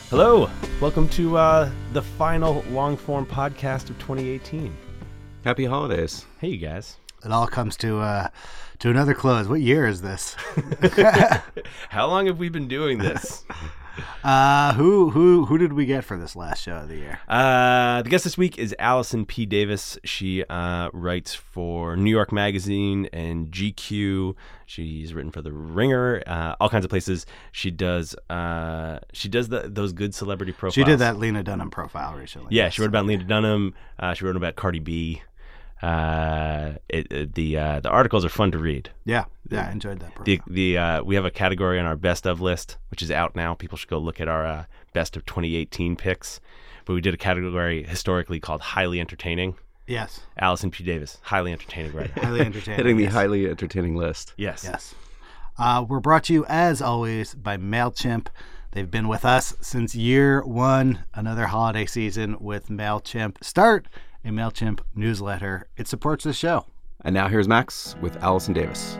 Hello, welcome to the final long-form podcast of 2018. Happy holidays. Hey, you guys. It all comes to another close. What year is this? How long have we been doing this? Who did we get for this last show of the year? The guest this week is Allison P. Davis. She writes for New York Magazine and GQ. She's written for The Ringer, all kinds of places. She does those good celebrity profiles. She did that Lena Dunham profile recently. Yeah, she wrote about Lena Dunham. She wrote about Cardi B. The articles are fun to read. Yeah, I enjoyed that profile. We have a category on our best of list, which is out now. People should go look at our best of 2018 picks. But we did a category historically called highly entertaining. Yes. Allison P. Davis, highly entertaining writer. Highly entertaining. Hitting the highly entertaining list. Yes. We're brought to you, as always, by MailChimp. They've been with us since year one. Another holiday season with MailChimp. Start a MailChimp newsletter. It supports the show. And now here's Max with Allison Davis.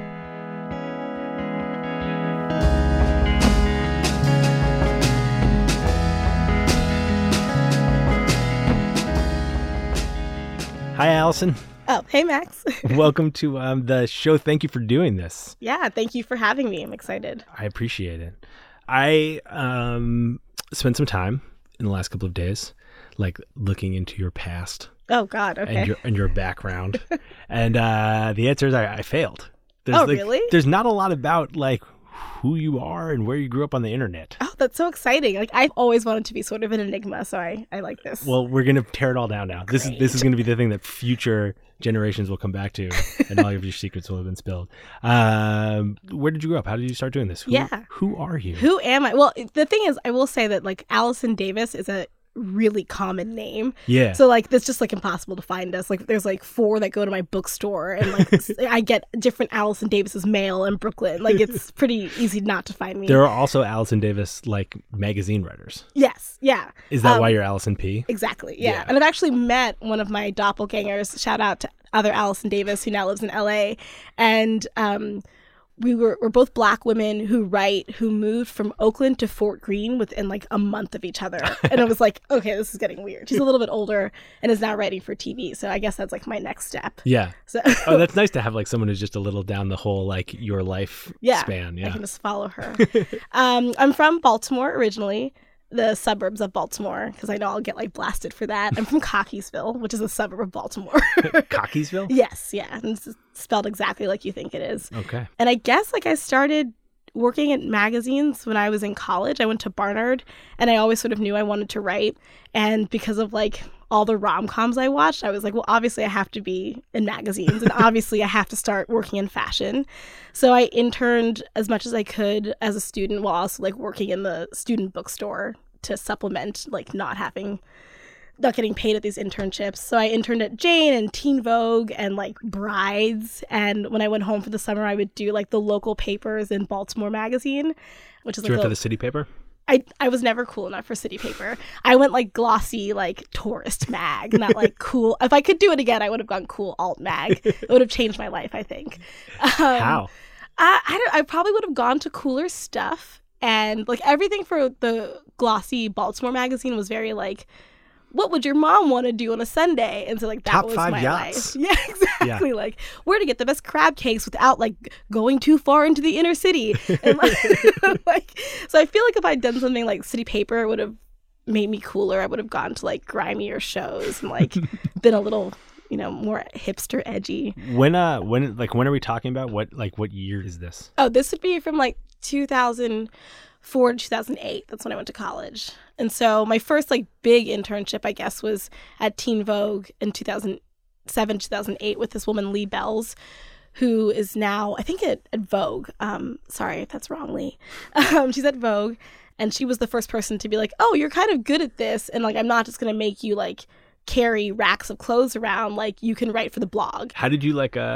Hi, Allison. Oh, hey, Max. Welcome to the show. Thank you for doing this. Yeah, thank you for having me. I'm excited. I appreciate it. I spent some time in the last couple of days, like looking into your past. Oh, God. Okay. And your background. And the answer is I failed. Really? There's not a lot about like who you are and where you grew up on the internet. Oh, that's so exciting. Like, I've always wanted to be sort of an enigma, so I like this. Well, we're going to tear it all down now. This is going to be the thing that future generations will come back to, and all of your secrets will have been spilled. Where did you grow up? How did you start doing this? Who are you? Who am I? Well, the thing is, I will say that, like, Allison Davis is a really common name. Yeah. So, like, it's just, like, impossible to find us. Like, there's, like, 4 that go to my bookstore, and, like, I get different Allison Davis's mail in Brooklyn. Like, it's pretty easy not to find me. There are also Allison Davis, like, magazine writers. Yes. Yeah. Is that why you're Allison P? Exactly. Yeah. And I've actually met one of my doppelgangers. Shout out to other Allison Davis, who now lives in LA. And we're both Black women who moved from Oakland to Fort Greene within like a month of each other. And I was like, okay, this is getting weird. She's a little bit older and is now writing for TV. So I guess that's like my next step. Yeah. So oh, that's nice to have like someone who's just a little down the whole like your life span. Yeah. I can just follow her. I'm from Baltimore originally. The suburbs of Baltimore, because I know I'll get like blasted for that. I'm from Cockeysville, which is a suburb of Baltimore. Cockeysville? Yes, yeah. And it's spelled exactly like you think it is. Okay. And I guess like I started working at magazines when I was in college. I went to Barnard, and I always sort of knew I wanted to write. And because of like all the rom-coms I watched, I was like, well, obviously I have to be in magazines, and obviously I have to start working in fashion. So I interned as much as I could as a student while also like working in the student bookstore to supplement like not getting paid at these internships. So I interned at Jane and Teen Vogue and like Brides. And when I went home for the summer, I would do like the local papers in Baltimore Magazine, which is Did you like work for the city paper? I was never cool enough for city paper. I went like glossy, like tourist mag, not like cool. If I could do it again, I would have gone cool alt mag. It would have changed my life, I think. How? I probably would have gone to cooler stuff. And like everything for the glossy Baltimore magazine was very like, what would your mom want to do on a Sunday? And so like that Top was 5 my yachts. life. Yeah, exactly. Yeah. Like where to get the best crab cakes without like going too far into the inner city. And like, so I feel like if I'd done something like city paper, it would have made me cooler. I would have gone to like grimier shows and like been a little, more hipster edgy. When are we talking about? What year is this? Oh, this would be from like 2004 to 2008. That's when I went to college. And so my first like big internship, I guess, was at Teen Vogue in 2007, 2008 with this woman, Lee Bells, who is now, I think, at Vogue. Sorry if that's wrong, Lee. She's at Vogue. And she was the first person to be like, oh, you're kind of good at this. And like, I'm not just going to make you like carry racks of clothes around. Like, you can write for the blog. How did you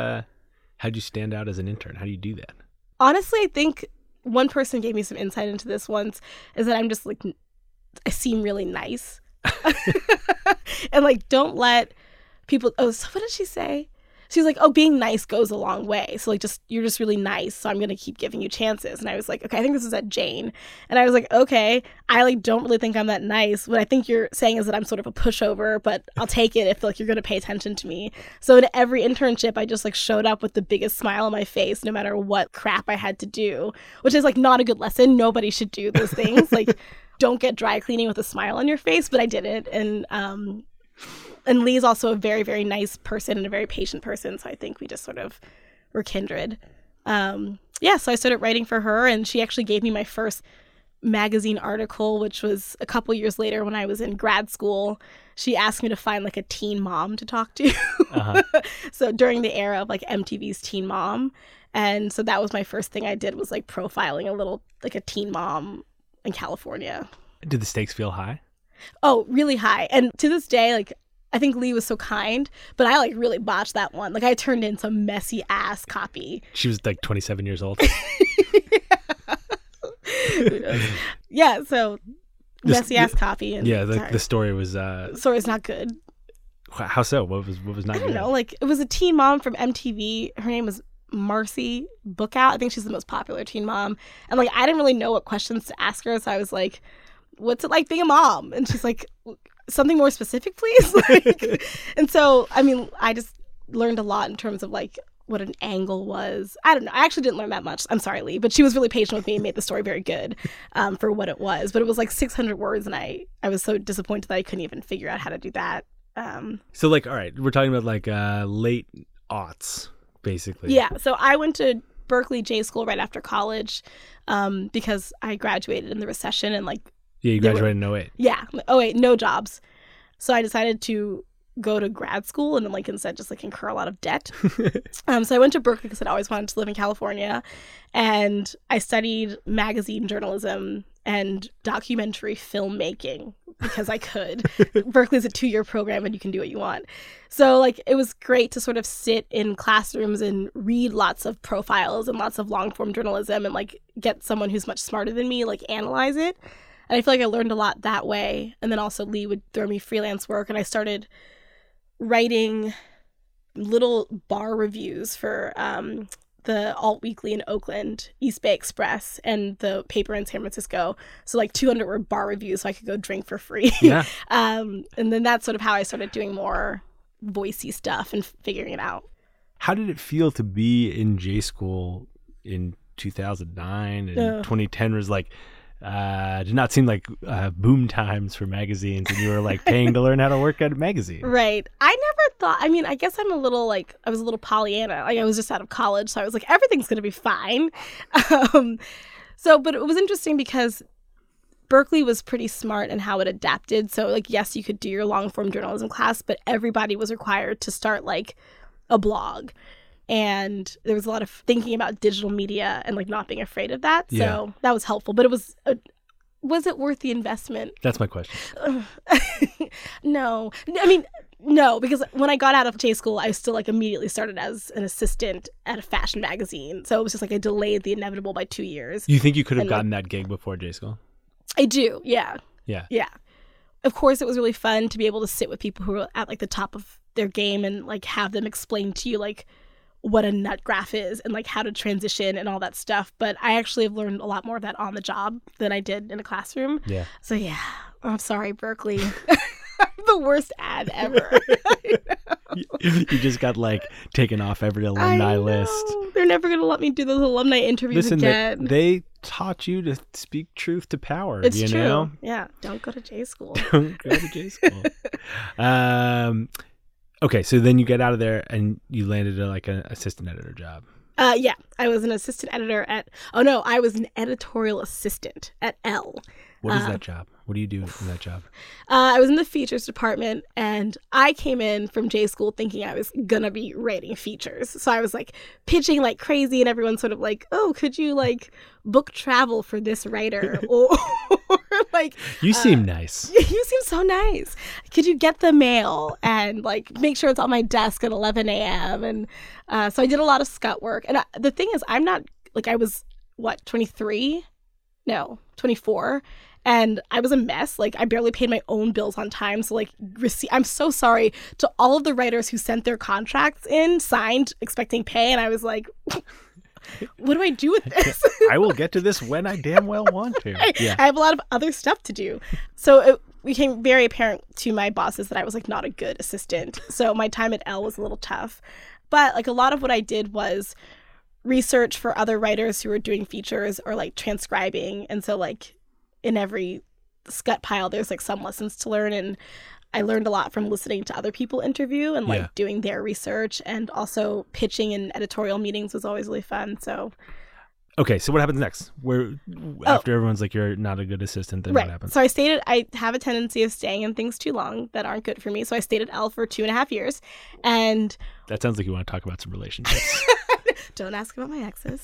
stand out as an intern? How do you do that? Honestly, I think one person gave me some insight into this once, is that I'm just like, I seem really nice. And like, don't let people, so what did she say? she's like, oh, being nice goes a long way. So like, you're just really nice. So I'm going to keep giving you chances. And I was like, okay, I think this is at Jane. And I was like, okay, I like don't really think I'm that nice. What I think you're saying is that I'm sort of a pushover, but I'll take it if like you're going to pay attention to me. So in every internship, I just like showed up with the biggest smile on my face, no matter what crap I had to do, which is like not a good lesson. Nobody should do those things. Like, don't get dry cleaning with a smile on your face, but I did it. And Lee's also a very, very nice person and a very patient person. So I think we just sort of were kindred. So I started writing for her, and she actually gave me my first magazine article, which was a couple years later when I was in grad school. She asked me to find like a teen mom to talk to. So during the era of like MTV's Teen Mom. And so that was my first thing I did, was like profiling like a teen mom in California. Did the stakes feel high? Oh, really high. And to this day, like, I think Lee was so kind, but I like really botched that one. Like, I turned in some messy ass copy. She was like 27 years old. Yeah, so messy ass copy. And yeah, the story was story's not good. How so? What was not good? I don't know. Like, it was a teen mom from MTV. Her name was Marcy Bookout. I think she's the most popular teen mom. And like, I didn't really know what questions to ask her, so I was like, what's it like being a mom? And she's like, something more specific, please. Like, and so, I mean, I just learned a lot in terms of like what an angle was. I don't know. I actually didn't learn that much. I'm sorry, Lee, but she was really patient with me and made the story very good for what it was. But it was like 600 words, and I was so disappointed that I couldn't even figure out how to do that. So like, all right, we're talking about like late aughts, basically. Yeah. So I went to Berkeley J School right after college because I graduated in the recession, and like, yeah, you graduated in 08. Yeah. 08, no jobs. So I decided to go to grad school and then like instead just like incur a lot of debt. So I went to Berkeley because I'd always wanted to live in California, and I studied magazine journalism and documentary filmmaking because I could. Berkeley's a 2-year program and you can do what you want. So like, it was great to sort of sit in classrooms and read lots of profiles and lots of long form journalism and like get someone who's much smarter than me, like analyze it. And I feel like I learned a lot that way. And then also Lee would throw me freelance work, and I started writing little bar reviews for the Alt Weekly in Oakland, East Bay Express, and the paper in San Francisco. So like 200 word bar reviews so I could go drink for free. Yeah. And then that's sort of how I started doing more voicey stuff and figuring it out. How did it feel to be in J School in 2009 and 2010 was like, did not seem like boom times for magazines, and you were like paying to learn how to work at a magazine. Right. I never thought, I mean, I guess I was a little Pollyanna. Like, I was just out of college, so I was like, everything's going to be fine. But it was interesting because Berkeley was pretty smart in how it adapted. So like, yes, you could do your long form journalism class, but everybody was required to start like a blog. And there was a lot of thinking about digital media and like not being afraid of that. Yeah. So that was helpful. But was it worth the investment? That's my question. No. I mean, no, because when I got out of J School, I still like immediately started as an assistant at a fashion magazine. So it was just like I delayed the inevitable by 2 years. You think you could have gotten that gig before J School? I do. Yeah. Yeah. Yeah. Of course, it was really fun to be able to sit with people who were at like the top of their game and like have them explain to you like what a nut graph is and like how to transition and all that stuff. But I actually have learned a lot more of that on the job than I did in a classroom. Yeah. So yeah, I'm sorry, Berkeley. I'm the worst ad ever. You just got like taken off every alumni list. They're never going to let me do those alumni interviews again. They taught you to speak truth to power. It's you true. know? Yeah. Don't go to J School. Don't go to J School. Okay, so then you get out of there and you landed like an assistant editor job. Yeah, I was an assistant editor I was an editorial assistant at Elle. What is that job? What do you do in that job? I was in the features department, and I came in from J School thinking I was going to be writing features. So I was like pitching like crazy, and everyone's sort of like, oh, could you like book travel for this writer? or like, you seem nice. You seem so nice. Could you get the mail and like make sure it's on my desk at 11 a.m.? And so I did a lot of scut work. And the thing is, I'm not like, I was 24. And I was a mess. Like, I barely paid my own bills on time. So, like, I'm so sorry to all of the writers who sent their contracts in, signed, expecting pay. And I was like, what do I do with this? I will get to this when I damn well want to. Yeah. I have a lot of other stuff to do. So it became very apparent to my bosses that I was, like, not a good assistant. So my time at Elle was a little tough. But, like, a lot of what I did was research for other writers who were doing features or, like, transcribing. And so, like, in every scut pile, there's, like, some lessons to learn. And I learned a lot from listening to other people interview and, like, doing their research. And also pitching in editorial meetings was always really fun. So... Okay, so what happens next? After everyone's like, you're not a good assistant, then what happens? So I have a tendency of staying in things too long that aren't good for me. So I stayed at Elle for 2.5 years. And that sounds like you want to talk about some relationships. Don't ask about my exes.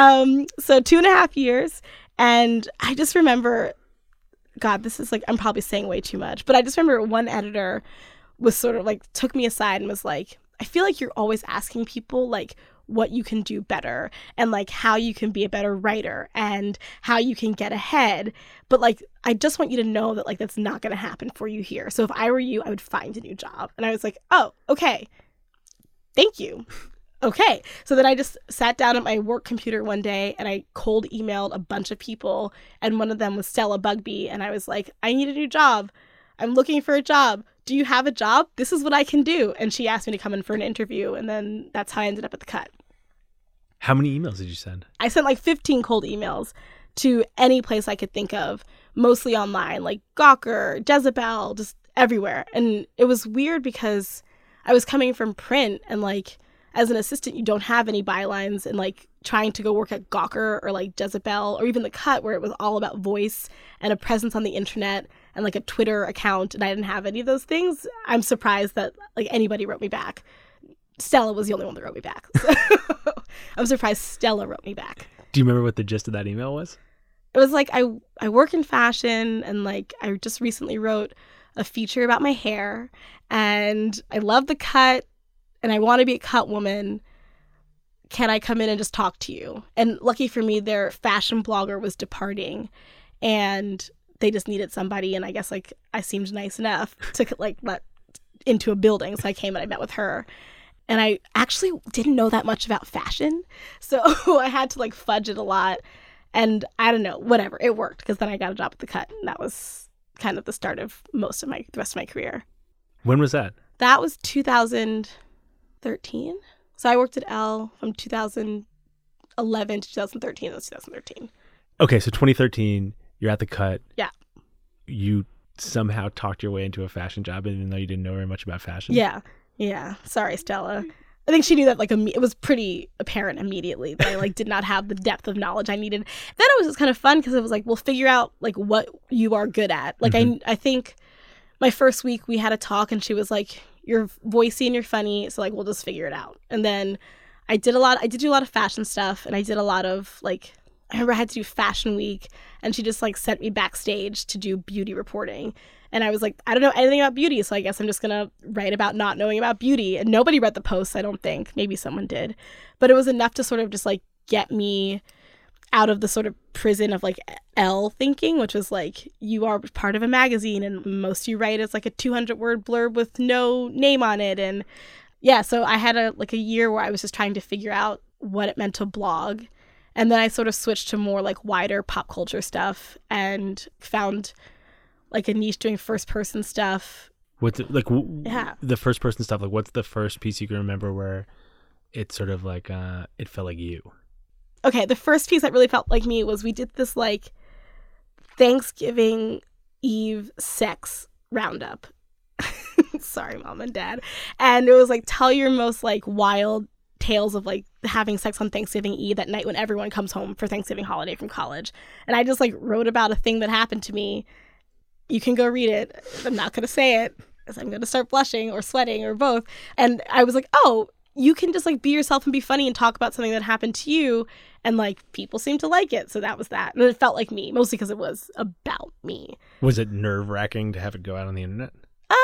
So 2.5 years. And I just remember, God, this is like, I'm probably saying way too much. But I just remember one editor was sort of like, took me aside and was like, I feel like you're always asking people, like, what you can do better and, like, how you can be a better writer and how you can get ahead. But, like, I just want you to know that, like, that's not going to happen for you here. So if I were you, I would find a new job. And I was like, oh, okay. Thank you. Okay. So then I just sat down at my work computer one day and I cold emailed a bunch of people. And one of them was Stella Bugbee. And I was like, I need a new job. I'm looking for a job. Do you have a job? This is what I can do. And she asked me to come in for an interview. And then that's how I ended up at the Cut. How many emails did you send? I sent like 15 cold emails to any place I could think of, mostly online, like Gawker, Jezebel, just everywhere. And it was weird because I was coming from print and, like, as an assistant, you don't have any bylines, and, like, trying to go work at Gawker or, like, Jezebel or even the Cut, where it was all about voice and a presence on the internet and, like, a Twitter account, and I didn't have any of those things. I'm surprised that, like, anybody wrote me back. Stella was the only one that wrote me back. So I'm surprised Stella wrote me back. Do you remember what the gist of that email was? It was like, I work in fashion, and, like, I just recently wrote a feature about my hair, and I love the Cut, and I want to be a Cut woman. Can I come in and just talk to you? And lucky for me, their fashion blogger was departing, and they just needed somebody. And I guess, like, I seemed nice enough to, like, let into a building. So I came and I met with her. And I actually didn't know that much about fashion. So I had to, like, fudge it a lot. And I don't know, whatever. It worked because then I got a job at the Cut. And that was kind of the start of the rest of my career. When was that? That was 2013. So I worked at Elle from 2011 to 2013. That was 2013. Okay, so 2013, you're at the Cut. Yeah. You somehow talked your way into a fashion job, even though you didn't know very much about fashion? Yeah. Sorry, Stella. I think she knew that, like, it was pretty apparent immediately that I, like, did not have the depth of knowledge I needed. Then it was just kind of fun because it was like, we'll figure out, like, what you are good at. Like, I think my first week we had a talk and she was like, you're voicey and you're funny, so, like, we'll just figure it out. And then I did do a lot of fashion stuff, and I did a lot of, like, I remember I had to do Fashion Week, and she just, like, sent me backstage to do beauty reporting. And I was like, I don't know anything about beauty, so I guess I'm just going to write about not knowing about beauty. And nobody read the posts, I don't think. Maybe someone did. But it was enough to sort of just, like, get me out of the sort of prison of, like, Elle thinking, which was like, you are part of a magazine and most you write is like a 200-word blurb with no name on it. And yeah, so I had a year where I was just trying to figure out what it meant to blog. And then I sort of switched to more, like, wider pop culture stuff and found, like, a niche doing first person stuff. What's it, like, the first person stuff, like, what's the first piece you can remember where it's sort of like, it felt like you? Okay, the first piece that really felt like me was we did this, like, Thanksgiving Eve sex roundup. Sorry, Mom and Dad. And it was like, tell your most, like, wild tales of, like, having sex on Thanksgiving Eve that night when everyone comes home for Thanksgiving holiday from college. And I just, like, wrote about a thing that happened to me. You can go read it. I'm not going to say it because I'm going to start blushing or sweating or both. And I was like, oh, you can just, like, be yourself and be funny and talk about something that happened to you. And, like, people seem to like it. So that was that. And it felt like me, mostly because it was about me. Was it nerve-wracking to have it go out on the internet?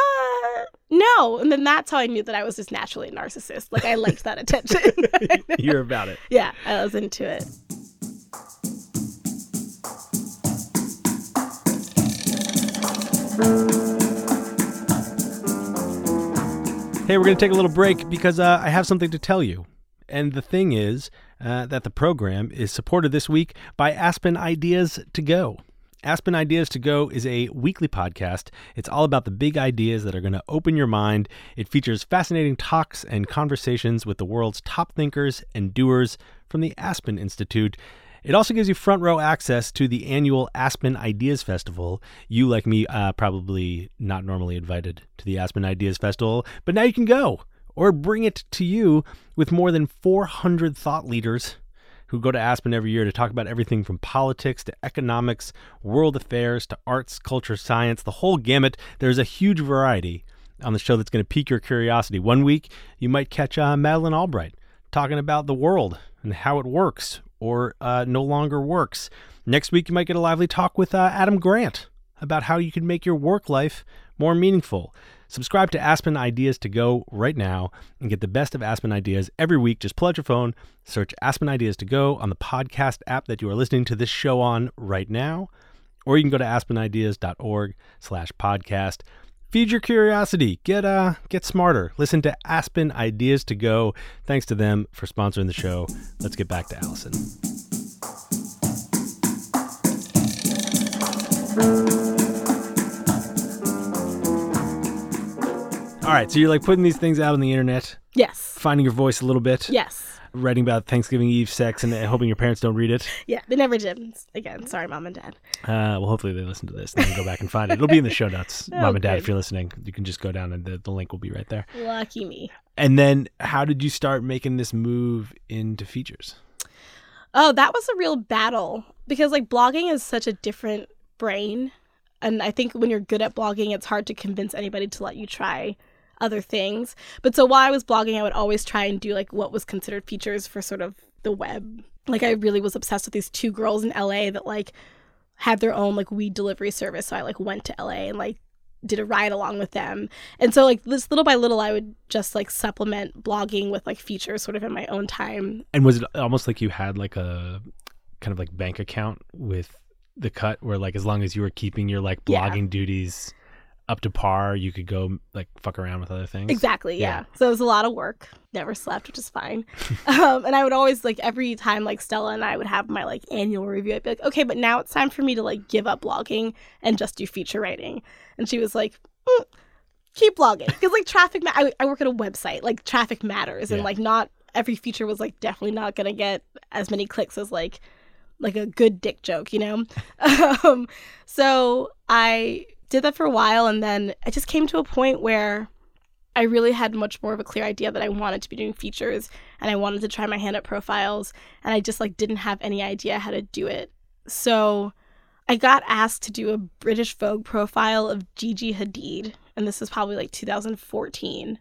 No. And then that's how I knew that I was just naturally a narcissist. Like, I liked that attention. You're about it. Yeah, I was into it. Hey, we're going to take a little break because I have something to tell you. And the thing is that the program is supported this week by Aspen Ideas to Go. Aspen Ideas to Go is a weekly podcast. It's all about the big ideas that are going to open your mind. It features fascinating talks and conversations with the world's top thinkers and doers from the Aspen Institute. It also gives you front row access to the annual Aspen Ideas Festival. You, like me, probably not normally invited to the Aspen Ideas Festival, but now you can go or bring it to you with more than 400 thought leaders who go to Aspen every year to talk about everything from politics to economics, world affairs to arts, culture, science, the whole gamut. There's a huge variety on the show that's going to pique your curiosity. One week, you might catch Madeleine Albright talking about the world and how it works or no longer works. Next week, you might get a lively talk with Adam Grant about how you can make your work life more meaningful. Subscribe to Aspen Ideas to Go right now and get the best of Aspen Ideas every week. Just pull out your phone, search Aspen Ideas to Go on the podcast app that you are listening to this show on right now, or you can go to aspenideas.org/podcast. Feed your curiosity. Get smarter. Listen to Aspen Ideas to Go. Thanks to them for sponsoring the show. Let's get back to Allison. All right, so you're like putting these things out on the internet, Yes. finding your voice a little bit, Yes. writing about Thanksgiving Eve sex and hoping your parents don't read it. Yeah, they never did. Again, sorry, Mom and Dad. Well, hopefully they listen to this and they can go back and find it. It'll be in the show notes, Oh, Mom and Dad, good. if you're listening. You can just go down and the link will be right there. Lucky me. And then how did you start making this move into features? Oh, that was a real battle because like blogging is such a different brain. And I think when you're good at blogging, it's hard to convince anybody to let you try other things. But so while I was blogging, I would always try and do like what was considered features for sort of the web. Like I really was obsessed with these two girls in LA that like had their own like weed delivery service. So I like went to LA and like did a ride along with them. And so like this little by little, I would just like supplement blogging with like features sort of in my own time. And was it almost like you had like a kind of like bank account with The Cut where like as long as you were keeping your like Yeah. blogging duties up to par, you could go like fuck around with other things? Exactly, yeah. So it was a lot of work. Never slept, which is fine. And I would always like every time like Stella and I would have my like annual review, I'd be like, okay, but now it's time for me to like give up blogging and just do feature writing. And she was like, keep blogging. Because like I work at a website, like traffic matters. And Yeah. like not every feature was like definitely not going to get as many clicks as like a good dick joke, you know? So I did that for a while, and then I just came to a point where I really had much more of a clear idea that I wanted to be doing features and I wanted to try my hand at profiles, and I just like didn't have any idea how to do it. So I got asked to do a British Vogue profile of Gigi Hadid, and this is probably like 2015,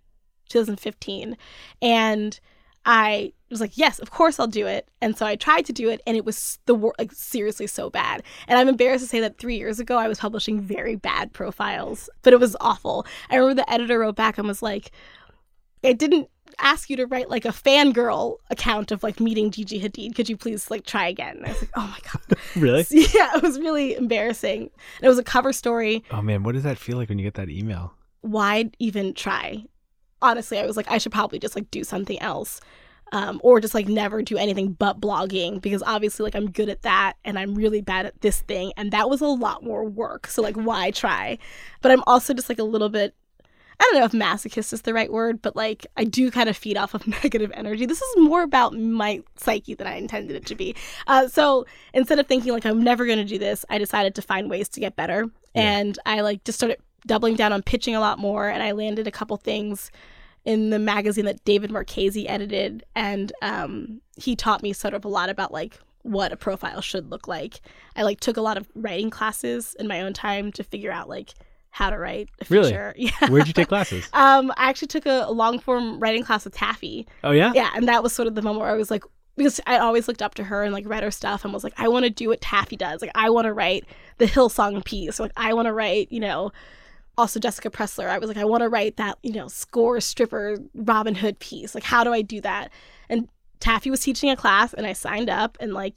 and I was like, yes, of course I'll do it. And so I tried to do it, and it was like seriously so bad. And I'm embarrassed to say that 3 years ago I was publishing very bad profiles, but it was awful. I remember the editor wrote back and was like, I didn't ask you to write like a fangirl account of like meeting Gigi Hadid. Could you please like try again? And I was like, oh my God. Really? Yeah, it was really embarrassing. And it was a cover story. Oh man, what does that feel like when you get that email? Why even try? Honestly, I was like, I should probably just like do something else. Or just like never do anything but blogging, because obviously like I'm good at that and I'm really bad at this thing, and that was a lot more work, so like why try? But I'm also just like a little bit, I don't know if masochist is the right word, but like I do kind of feed off of negative energy. This is more about my psyche than I intended it to be. So instead of thinking like I'm never going to do this, I decided to find ways to get better. And I like just started doubling down on pitching a lot more, and I landed a couple things in the magazine that David Marchese edited, and he taught me sort of a lot about like what a profile should look like. I like took a lot of writing classes in my own time to figure out like how to write a feature. Really? Yeah. Where'd you take classes? I actually took a long form writing class with Taffy. Oh yeah? Yeah, and that was sort of the moment where I was like, because I always looked up to her and like read her stuff and was like, I want to do what Taffy does. Like I want to write the Hillsong piece. Or, like I want to write, you know, also Jessica Pressler. I was like, I want to write that, you know, score stripper Robin Hood piece. Like, how do I do that? And Taffy was teaching a class, and I signed up, and like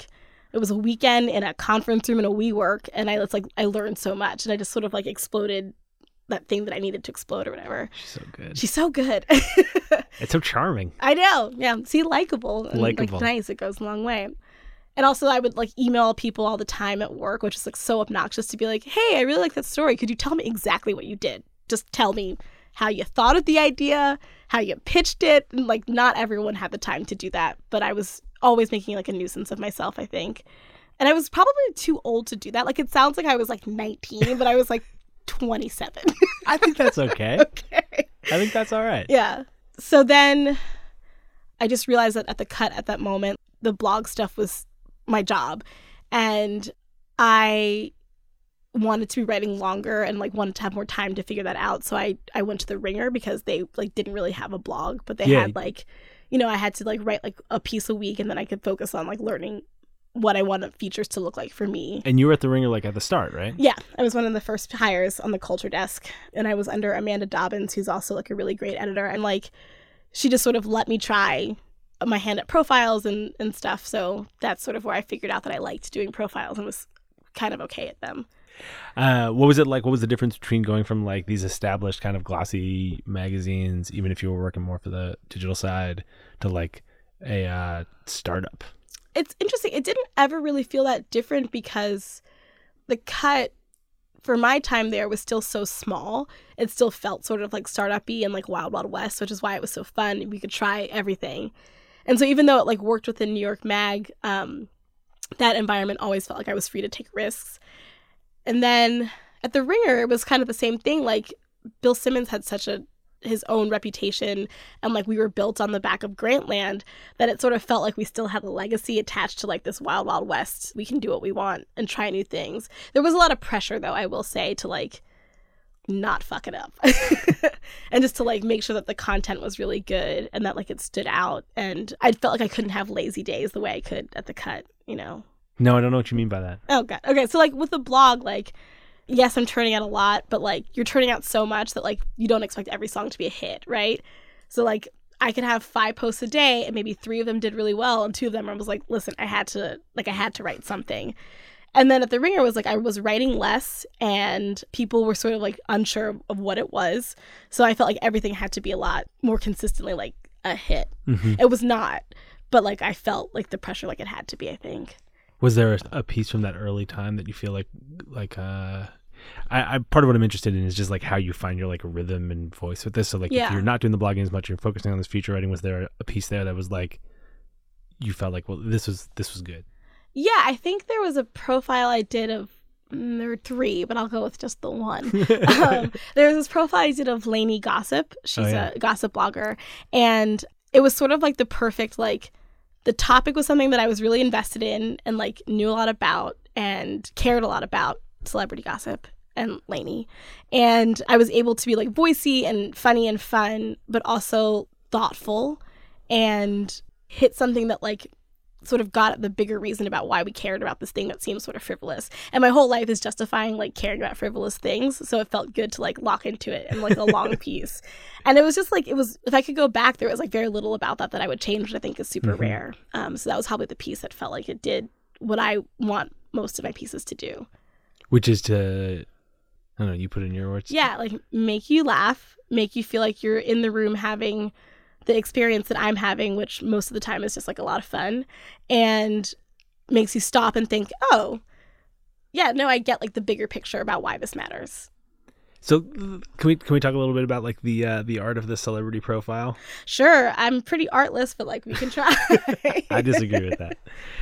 it was a weekend in a conference room in a WeWork, and I learned so much, and I just sort of like exploded that thing that I needed to explode or whatever. She's so good. She's so good. It's so charming. I know. Yeah. See, likable. And, Likeable. Like, nice. It goes a long way. And also I would like email people all the time at work, which is like so obnoxious to be like, hey, I really like that story. Could you tell me exactly what you did? Just tell me how you thought of the idea, how you pitched it. And like not everyone had the time to do that. But I was always making like a nuisance of myself, I think. And I was probably too old to do that. Like it sounds like I was like 19, but I was like 27. I think that's okay. Okay. I think that's all right. Yeah. So then I just realized that at the Cut at that moment, the blog stuff was my job. And I wanted to be writing longer and like wanted to have more time to figure that out. So I went to the Ringer because they like didn't really have a blog, but they had like, you know, I had to like write like a piece a week and then I could focus on like learning what I wanted features to look like for me. And you were at the Ringer like at the start, right? Yeah, I was one of the first hires on the culture desk, and I was under Amanda Dobbins, who's also like a really great editor, and like she just sort of let me try my hand at profiles and stuff. So that's sort of where I figured out that I liked doing profiles and was kind of okay at them. What was it like? What was the difference between going from like these established kind of glossy magazines, even if you were working more for the digital side, to like a startup? It's interesting. It didn't ever really feel that different because the Cut for my time there was still so small. It still felt sort of like startup-y and like Wild Wild West, which is why it was so fun. We could try everything. And so even though it like worked within New York Mag, that environment always felt like I was free to take risks. And then at the Ringer, it was kind of the same thing. Like Bill Simmons had such his own reputation, and like we were built on the back of Grantland, that it sort of felt like we still had a legacy attached to like this Wild Wild West. We can do what we want and try new things. There was a lot of pressure though, I will say, to like not fuck it up and just to like make sure that the content was really good and that like it stood out. And I felt like I couldn't have lazy days the way I could at the Cut, you know? No, I don't know what you mean by that. Oh god. Okay, so like with the blog, like yes, I'm turning out a lot, but like you're turning out so much that like you don't expect every song to be a hit, right? So like I could have 5 posts a day and maybe 3 of them did really well and 2 of them I was like, listen, I had to write something. And then at the Ringer was like I was writing less and people were sort of like unsure of what it was. So I felt like everything had to be a lot more consistently like a hit. Mm-hmm. It was not, but like I felt like the pressure like it had to be, I think. Was there a piece from that early time that you feel like I part of what I'm interested in is just like how you find your like rhythm and voice with this. So like if you're not doing the blogging as much, you're focusing on this feature writing. Was there a piece there that was like you felt like, well, this was good? Yeah, I think there was a profile I did of there were 3, but I'll go with just the one. There was this profile I did of Lainey Gossip. She's a gossip blogger, and it was sort of like the perfect like the topic was something that I was really invested in and like knew a lot about and cared a lot about. Celebrity gossip and Lainey, and I was able to be like voicey and funny and fun, but also thoughtful and hit something that like sort of got at the bigger reason about why we cared about this thing that seems sort of frivolous. And my whole life is justifying like caring about frivolous things, so it felt good to like lock into it in like a long piece. And it was just like, it was, if I could go back, there was like very little about that I would change, which I think is super rare. So that was probably the piece that felt like it did what I want most of my pieces to do. Which is to, I don't know, you put it in your words? Yeah, like make you laugh, make you feel like you're in the room having the experience that I'm having, which most of the time is just like a lot of fun, and makes you stop and think, oh, yeah, no, I get like the bigger picture about why this matters. So can we talk a little bit about like the art of the celebrity profile? Sure. I'm pretty artless, but like we can try. I disagree with that.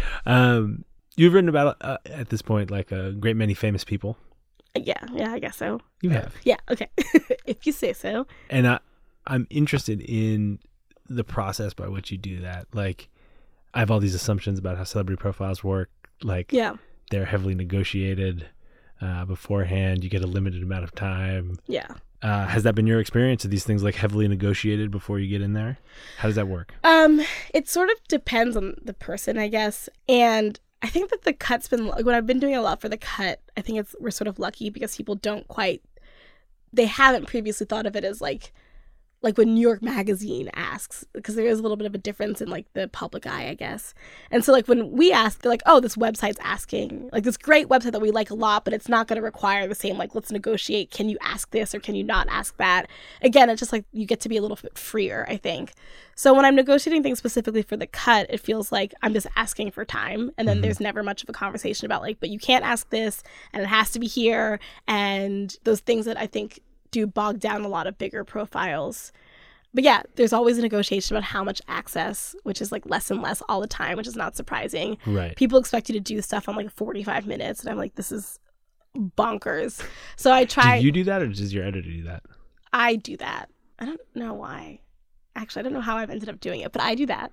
You've written about, at this point, like a great many famous people. Yeah, I guess so. You have. Yeah, okay. If you say so. And I'm interested in the process by which you do that. Like, I have all these assumptions about how celebrity profiles work. Like, they're heavily negotiated beforehand. You get a limited amount of time. Yeah. Has that been your experience? Are these things like heavily negotiated before you get in there? How does that work? It sort of depends on the person, I guess. And I think that the Cut's been, when I've been doing a lot for the Cut, I think we're sort of lucky because people they haven't previously thought of it as like like when New York Magazine asks, because there is a little bit of a difference in like the public eye, I guess. And so like when we ask, they're like, oh, this website's asking, like this great website that we like a lot, but it's not going to require the same, like, let's negotiate. Can you ask this or can you not ask that? Again, it's just like you get to be a little bit freer, I think. So when I'm negotiating things specifically for the cut, it feels like I'm just asking for time. And then there's never much of a conversation about like, but you can't ask this and it has to be here. And those things that I think do bog down a lot of bigger profiles. But yeah, there's always a negotiation about how much access, which is like less and less all the time, which is not surprising. Right. People expect you to do stuff on like 45 minutes, and I'm like, this is bonkers. So I try. Do you do that, or does your editor do that? I do that. I don't know why. Actually, I don't know how I've ended up doing it, but I do that.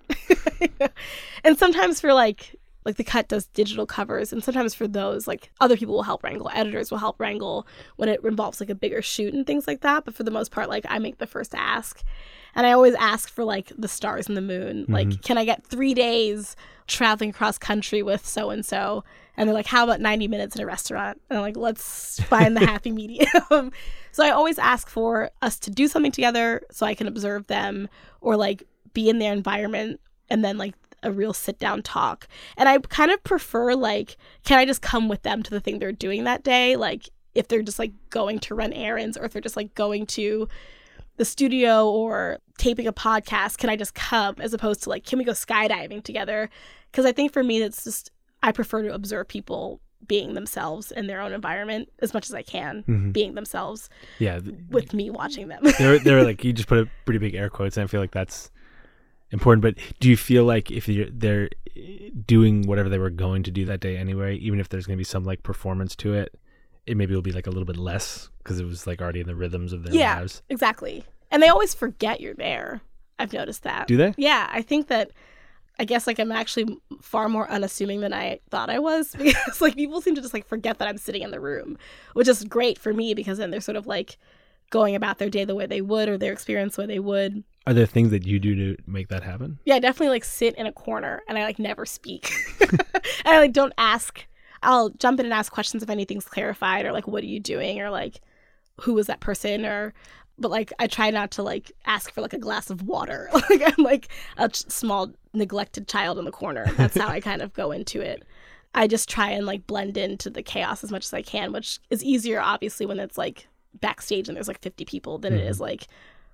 And sometimes for like the cut does digital covers, and sometimes for those, like, other people will help wrangle, editors will help wrangle when it involves like a bigger shoot and things like that. But for the most part, like, I make the first ask, and I always ask for like the stars and the moon. Like, can I get 3 days traveling across country with so and so? And they're like, how about 90 minutes in a restaurant? And I'm like, let's find the happy medium. So I always ask for us to do something together so I can observe them or like be in their environment, and then like a real sit down talk. And I kind of prefer, like, can I just come with them to the thing they're doing that day? Like, if they're just like going to run errands, or if they're just like going to the studio or taping a podcast, can I just come, as opposed to like, can we go skydiving together? Because I think for me, it's just, I prefer to observe people being themselves in their own environment as much as I can, being themselves. Yeah. With me watching them. they're like, you just put a pretty big air quotes, and I feel like that's important. But do you feel like if they're doing whatever they were going to do that day anyway, even if there's going to be some like performance to it, it maybe will be like a little bit less because it was like already in the rhythms of their lives? Yeah, exactly. And they always forget you're there. I've noticed that. Do they? Yeah, I think that, I guess like I'm actually far more unassuming than I thought I was, because like people seem to just like forget that I'm sitting in the room, which is great for me because then they're sort of like going about their day the way they would, or their experience the way they would. Are there things that you do to make that happen? Yeah, I definitely like sit in a corner and I like never speak. And I like don't ask. I'll jump in and ask questions if anything's clarified, or like, what are you doing? Or like, who was that person? But like, I try not to like ask for like a glass of water. Like I'm like a small neglected child in the corner. That's how I kind of go into it. I just try and like blend into the chaos as much as I can, which is easier obviously when it's like backstage and there's like 50 people than it is like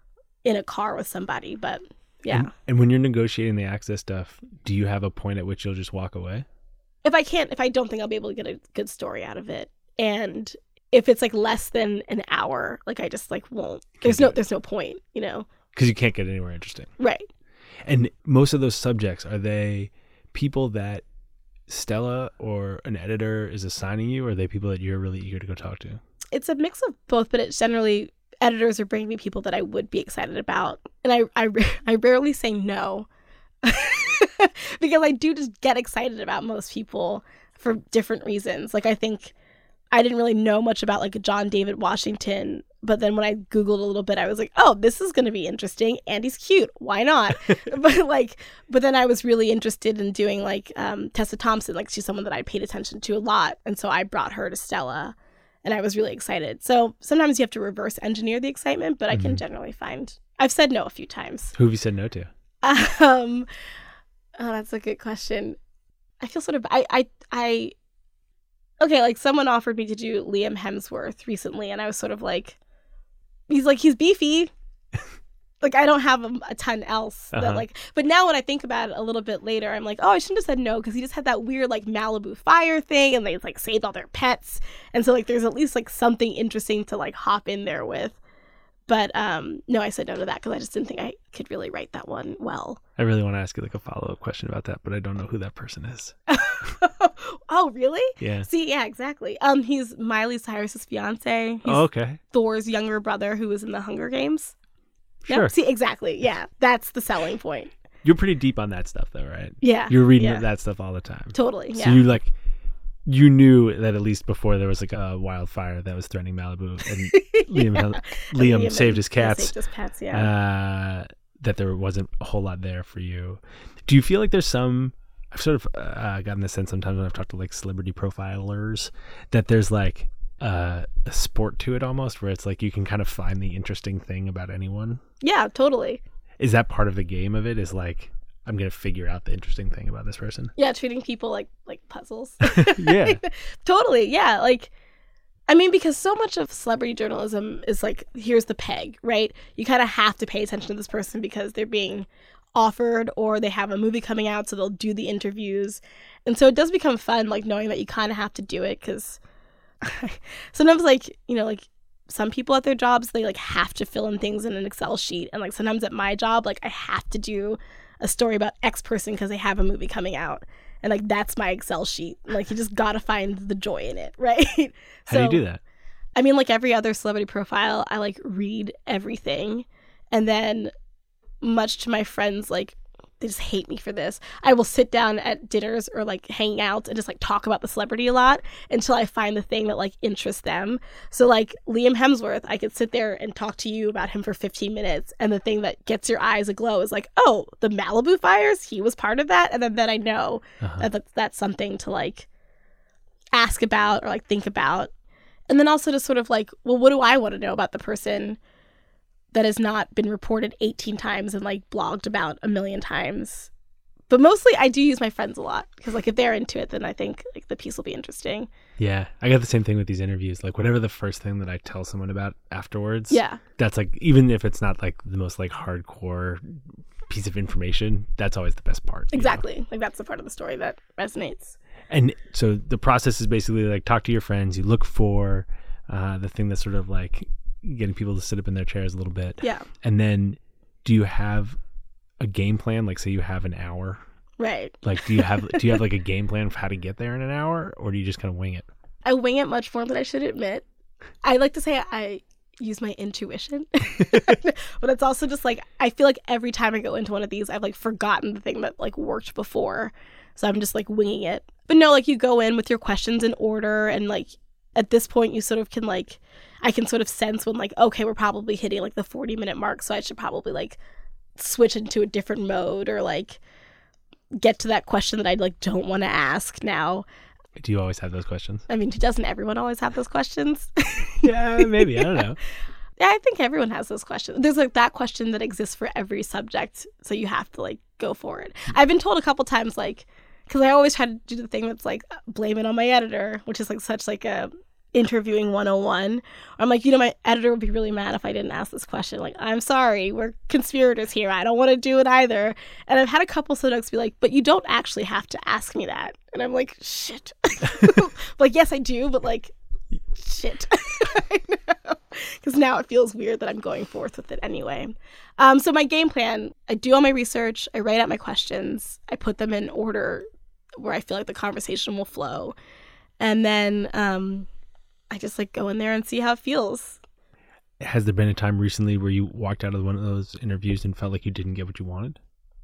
in a car with somebody. But yeah. And when you're negotiating the access stuff, do you have a point at which you'll just walk away? If I don't think I'll be able to get a good story out of it, and if it's like less than an hour, like I just like won't. There's no point, you know, because you can't get anywhere interesting, right? And most of those subjects, are they people that Stella or an editor is assigning you, or are they people that you're really eager to go talk to? It's a mix of both, but it's generally editors are bringing me people that I would be excited about, and I rarely say no. Because I do just get excited about most people for different reasons. Like, I think I didn't really know much about like John David Washington, but then when I Googled a little bit, I was like, oh, this is going to be interesting. And he's cute. Why not? but then I was really interested in doing like Tessa Thompson. Like, she's someone that I paid attention to a lot. And so I brought her to Stella, and I was really excited. So sometimes you have to reverse engineer the excitement, but I can generally find, I've said no a few times. Who have you said no to? Oh, that's a good question. I feel sort of, okay, like someone offered me to do Liam Hemsworth recently, and I was sort of like, he's beefy. Like, I don't have a ton else that like, but now when I think about it a little bit later, I'm like, oh, I shouldn't have said no, because he just had that weird like Malibu fire thing, and they like saved all their pets, and so like there's at least like something interesting to like hop in there with. But no, I said no to that because I just didn't think I could really write that one well. I really want to ask you like a follow-up question about that, but I don't know who that person is. Oh, really? Yeah. See, yeah, exactly. He's Miley Cyrus's fiance. He's okay. Thor's younger brother who was in the Hunger Games. Sure. No? See, exactly. Yeah, that's the selling point. You're pretty deep on that stuff, though, right? Yeah. You're reading that stuff all the time. Totally. So you knew that at least before there was like a wildfire that was threatening Malibu, and Liam saved his cats. Saved his pets, yeah. That there wasn't a whole lot there for you. Do you feel like there's some? I've sort of gotten the sense sometimes when I've talked to like celebrity profilers that there's like a sport to it almost, where it's like you can kind of find the interesting thing about anyone? Yeah, totally. Is that part of the game of it? Is like, I'm going to figure out the interesting thing about this person? Yeah, treating people like puzzles. Yeah. Totally. Yeah. Like, I mean, because so much of celebrity journalism is like, here's the peg, right? You kind of have to pay attention to this person because they're being offered or they have a movie coming out, so they'll do the interviews. And so it does become fun, like knowing that you kind of have to do it, because sometimes, like, you know, like some people at their jobs, they like have to fill in things in an Excel sheet. And like sometimes at my job, like I have to do a story about X person because they have a movie coming out. And like that's my Excel sheet. Like you just got to find the joy in it, right? How do you do that? I mean, like every other celebrity profile, I like read everything. And then much to my friends, like they just hate me for this, I will sit down at dinners or like hang out and just like talk about the celebrity a lot until I find the thing that like interests them. So like Liam Hemsworth, I could sit there and talk to you about him for 15 minutes. And the thing that gets your eyes aglow is like, oh, the Malibu fires, he was part of that. And then I know that that's something to like ask about or like think about. And then also to sort of like, well, what do I want to know about the person that has not been reported 18 times and like blogged about a million times? But mostly I do use my friends a lot because like if they're into it, then I think like the piece will be interesting. Yeah, I got the same thing with these interviews. Like whatever the first thing that I tell someone about afterwards, Yeah. that's like, even if it's not like the most like hardcore piece of information, that's always the best part. Exactly. Like that's the part of the story that resonates. And so the process is basically like talk to your friends, you look for the thing that's sort of like getting people to sit up in their chairs a little bit. Yeah. And then do you have a game plan? Like say you have an hour. Right. Like do you have like a game plan for how to get there in an hour, or do you just kind of wing it? I wing it much more than I should admit. I like to say I use my intuition. But it's also just like I feel like every time I go into one of these, I've like forgotten the thing that like worked before. So I'm just like winging it. But no, like you go in with your questions in order, and like at this point you sort of can like, I can sort of sense when like, okay, we're probably hitting like the 40-minute mark, so I should probably like switch into a different mode or like get to that question that I like don't want to ask now. Do you always have those questions? I mean, doesn't everyone always have those questions? Yeah, maybe. I don't know. Yeah, I think everyone has those questions. There's like that question that exists for every subject, so you have to like go for it. I've been told a couple times, like, because I always try to do the thing that's like blame it on my editor, which is like such like a interviewing 101. I'm like, you know, my editor would be really mad if I didn't ask this question. Like, I'm sorry, we're conspirators here. I don't want to do it either. And I've had a couple subjects be like, but you don't actually have to ask me that. And I'm like, shit. Like, yes, I do, but like, shit. I know. Because now it feels weird that I'm going forth with it anyway. So my game plan, I do all my research, I write out my questions, I put them in order where I feel like the conversation will flow. And then I just like go in there and see how it feels. Has there been a time recently where you walked out of one of those interviews and felt like you didn't get what you wanted?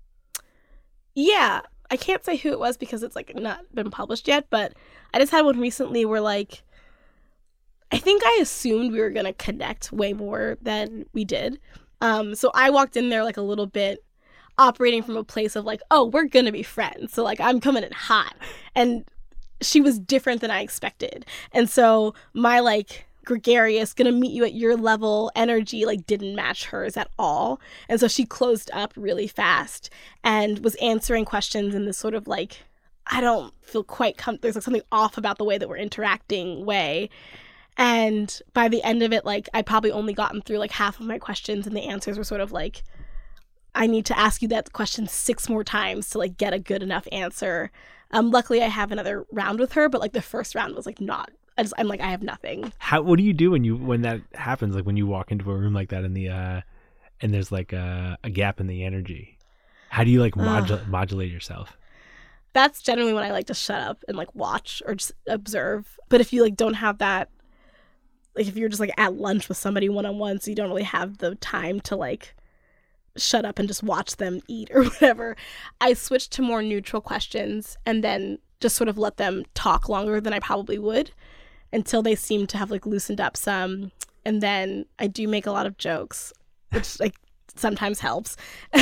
Yeah. I can't say who it was because it's like not been published yet, but I just had one recently where like, I think I assumed we were going to connect way more than we did. So I walked in there like a little bit operating from a place of like, oh, we're going to be friends. So like I'm coming in hot. And she was different than I expected. And so my like gregarious, gonna meet you at your level energy like didn't match hers at all. And so she closed up really fast and was answering questions in this sort of like, I don't feel quite there's like something off about the way that we're interacting way. And by the end of it, like I'd probably only gotten through like half of my questions, and the answers were sort of like, I need to ask you that question 6 more times to like get a good enough answer. Luckily I have another round with her, but like the first round was like not, I'm like, I have nothing. What do you do when that happens? Like when you walk into a room like that and there's like a gap in the energy, how do you like modulate yourself? That's generally when I like to shut up and like watch or just observe. But if you like don't have that, like if you're just like at lunch with somebody one-on-one, so you don't really have the time to like shut up and just watch them eat or whatever, I switched to more neutral questions and then just sort of let them talk longer than I probably would until they seem to have like loosened up some. And then I do make a lot of jokes, which like sometimes helps.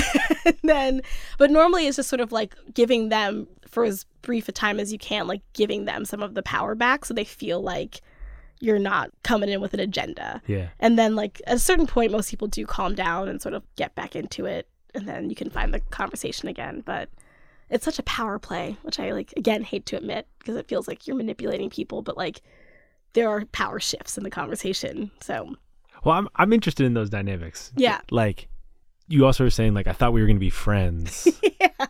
But normally it's just sort of like giving them, for as brief a time as you can, like giving them some of the power back so they feel like you're not coming in with an agenda. Yeah. And then like at a certain point, most people do calm down and sort of get back into it. And then you can find the conversation again. But it's such a power play, which I like, again, hate to admit because it feels like you're manipulating people. But like there are power shifts in the conversation. So. Well, I'm interested in those dynamics. Yeah. Like you also were saying, like, I thought we were going to be friends. Yeah.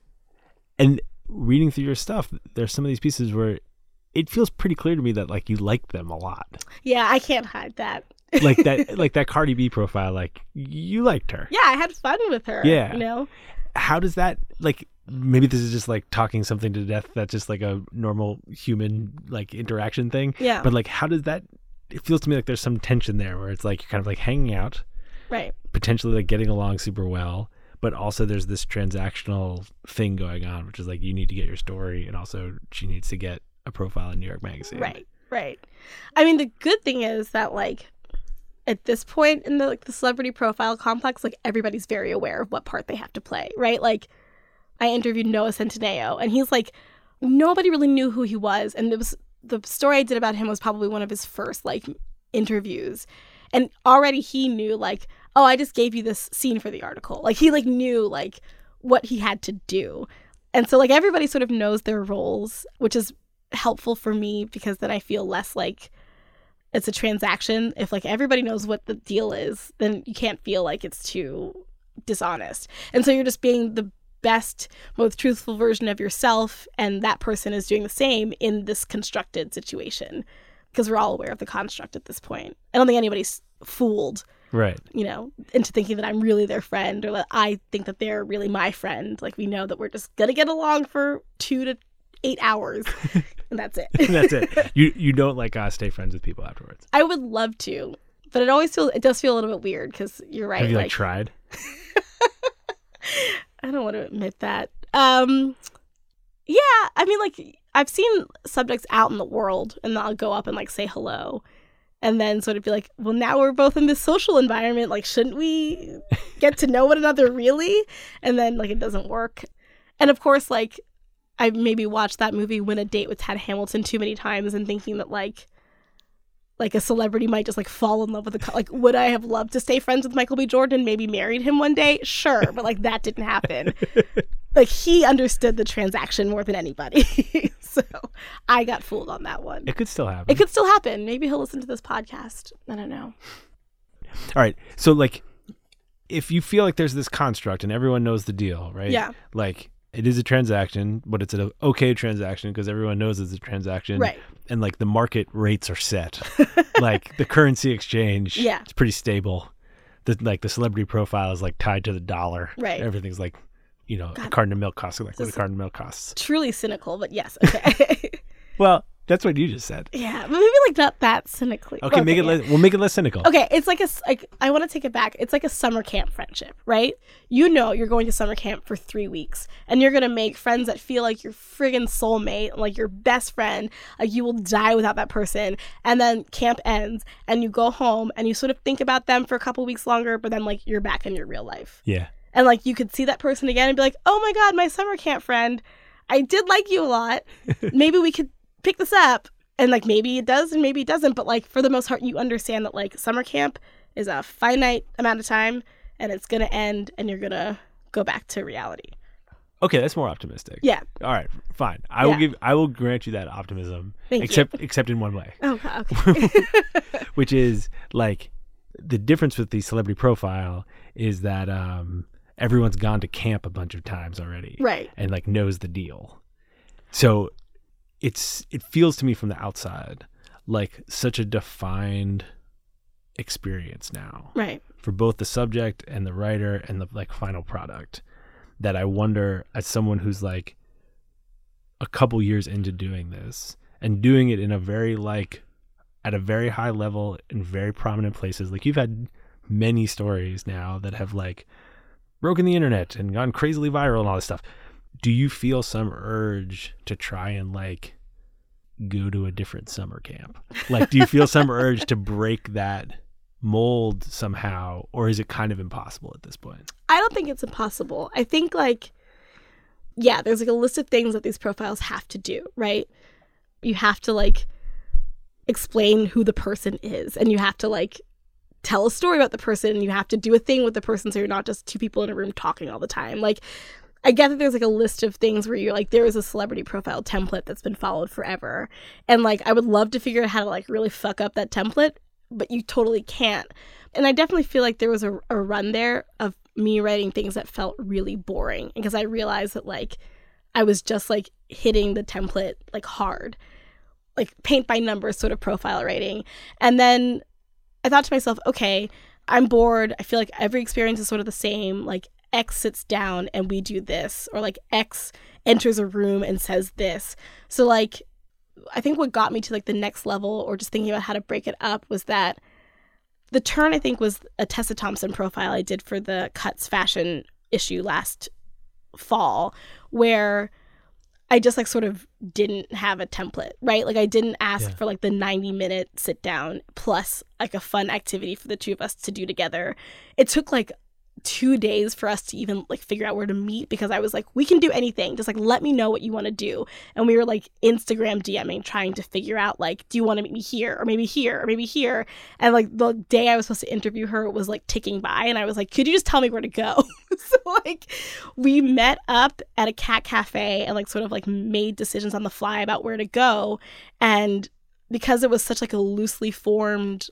And reading through your stuff, there's some of these pieces where it feels pretty clear to me that like you like them a lot. Yeah, I can't hide that. Like that Cardi B profile, like you liked her. Yeah, I had fun with her. Yeah. You know? How does that, like, maybe this is just like talking something to death that's just like a normal human like interaction thing. Yeah. But like, how does that, it feels to me like there's some tension there where it's like you're kind of like hanging out. Right. Potentially like getting along super well. But also there's this transactional thing going on, which is like you need to get your story and also she needs to get a profile in New York Magazine. Right. Right. I mean, the good thing is that like at this point in the celebrity profile complex, like everybody's very aware of what part they have to play, right? Like I interviewed Noah Centineo and he's like, nobody really knew who he was. And it was the story I did about him was probably one of his first like interviews. And already he knew like, oh, I just gave you this scene for the article. Like he like knew like what he had to do. And so like everybody sort of knows their roles, which is helpful for me because then I feel less like it's a transaction. If like everybody knows what the deal is, then you can't feel like it's too dishonest. And so you're just being the best, most truthful version of yourself, and that person is doing the same in this constructed situation because we're all aware of the construct at this point. I don't think anybody's fooled, Right. you know, into thinking that I'm really their friend or that I think that they're really my friend. Like we know that we're just gonna get along for 2 to 8 hours and that's it. That's it. You don't like stay friends with people afterwards. I would love to, but it does feel a little bit weird because you're right. Have you like tried? I don't want to admit that. Yeah, I mean, like I've seen subjects out in the world and I'll go up and like say hello and then sort of be like, well, now we're both in this social environment. Like, shouldn't we get to know one another really? And then like it doesn't work. And of course, like I maybe watched that movie Win a Date with Ted Hamilton too many times and thinking that like a celebrity might just like fall in love with like, would I have loved to stay friends with Michael B. Jordan, maybe married him one day? Sure. But like that didn't happen. Like he understood the transaction more than anybody. So I got fooled on that one. It could still happen. It could still happen. Maybe he'll listen to this podcast. I don't know. All right. So like if you feel like there's this construct and everyone knows the deal, right? Yeah. Like it is a transaction, but it's an okay transaction because everyone knows it's a transaction. Right. And like the market rates are set. Like the currency exchange, Yeah. it's pretty stable. The celebrity profile is like tied to the dollar. Right. Everything's like, you know, God. a carton of milk costs like what This a is- carton of milk costs. Truly cynical, but yes. Okay. Well, that's what you just said. Yeah. But maybe like not that cynically. Okay, make it yeah. we'll make it less cynical. Okay, it's like I want to take it back. It's like a summer camp friendship, right? You know you're going to summer camp for 3 weeks and you're going to make friends that feel like your friggin' soulmate, like your best friend, like you will die without that person. And then camp ends and you go home and you sort of think about them for a couple weeks longer, but then like you're back in your real life. Yeah. And like you could see that person again and be like, "Oh my god, my summer camp friend. I did like you a lot. Maybe we could pick this up." And like maybe it does and maybe it doesn't, but like for the most part you understand that like summer camp is a finite amount of time and it's going to end and you're going to go back to reality. Okay, that's more optimistic. Yeah. All right, fine. Yeah. I will grant you that optimism. Thank except in one way. Oh, okay. Which is like the difference with the celebrity profile is that everyone's gone to camp a bunch of times already. Right. And like knows the deal. So it feels to me from the outside like such a defined experience now Right. for both the subject and the writer and the like final product that I wonder, as someone who's like a couple years into doing this and doing it in a very like at a very high level in very prominent places, like you've had many stories now that have like broken the internet and gone crazily viral and all this stuff. Do you feel some urge to try and like go to a different summer camp? Like, do you feel some urge to break that mold somehow, or is it kind of impossible at this point? I don't think it's impossible. I think like, yeah, there's like a list of things that these profiles have to do, right? You have to like explain who the person is, and you have to like tell a story about the person, and you have to do a thing with the person, so you're not just two people in a room talking all the time. Like, I get that there's like a list of things where you're like, there is a celebrity profile template that's been followed forever, and like I would love to figure out how to like really fuck up that template, but you totally can't. And I definitely feel like there was a run there of me writing things that felt really boring, because I realized that like I was just like hitting the template like hard, like paint by numbers sort of profile writing. And then I thought to myself, okay, I'm bored. I feel like every experience is sort of the same. Like X sits down and we do this, or like X enters a room and says this. So like, I think what got me to like the next level, or just thinking about how to break it up, was that the turn, I think, was a Tessa Thompson profile I did for the Cuts fashion issue last fall, where I just like sort of didn't have a template, right? Like I didn't ask for like the 90-minute sit down plus like a fun activity for the two of us to do together. It took like 2 days for us to even like figure out where to meet, because I was like, we can do anything, just like let me know what you want to do. And we were like Instagram DMing, trying to figure out like, do you want to meet me here, or maybe here, or maybe here? And like the day I was supposed to interview her was like ticking by, and I was like, could you just tell me where to go? So like we met up at a cat cafe and like sort of like made decisions on the fly about where to go. And because it was such like a loosely formed,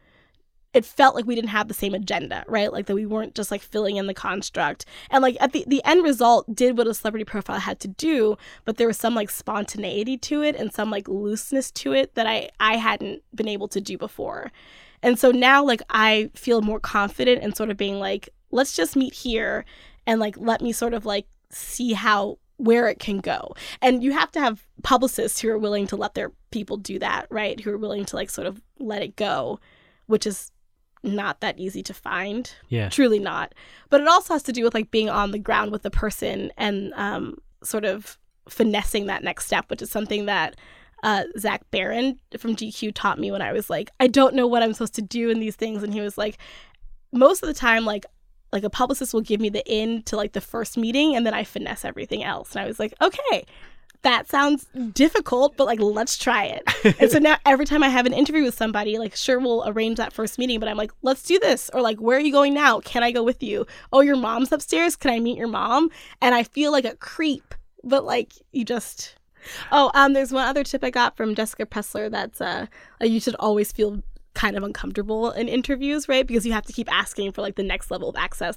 it felt like we didn't have the same agenda, right? Like that we weren't just like filling in the construct. And like at the end result did what a celebrity profile had to do, but there was some like spontaneity to it and some like looseness to it that I hadn't been able to do before. And so now like I feel more confident in sort of being like, let's just meet here and like let me sort of like see where it can go. And you have to have publicists who are willing to let their people do that, right? Who are willing to like sort of let it go, which is not that easy to find. Yeah. Truly not. But it also has to do with like being on the ground with the person and sort of finessing that next step, which is something that Zach Barron from GQ taught me when I was like, I don't know what I'm supposed to do in these things. And he was like, most of the time, like a publicist will give me the in to like the first meeting, and then I finesse everything else. And I was like, okay, that sounds difficult, but like, let's try it. And so now every time I have an interview with somebody, like, sure, we'll arrange that first meeting, but I'm like, let's do this. Or like, where are you going now? Can I go with you? Oh, your mom's upstairs. Can I meet your mom? And I feel like a creep, but like you just, there's one other tip I got from Jessica Pressler. That's you should always feel kind of uncomfortable in interviews, right? Because you have to keep asking for like the next level of access.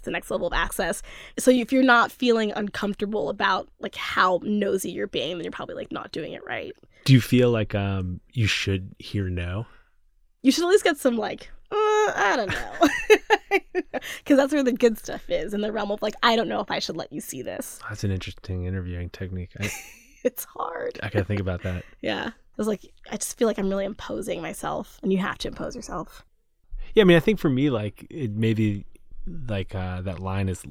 So if you're not feeling uncomfortable about like how nosy you're being, then you're probably like not doing it right. Do you feel like you should hear no? You should at least get some like, I don't know. Because that's where the good stuff is, in the realm of like, I don't know if I should let you see this. That's an interesting interviewing technique. It's hard. I gotta think about that. Yeah. I was like, I just feel like I'm really imposing myself, and you have to impose yourself. Yeah, I mean, I think for me, like, it maybe like that line is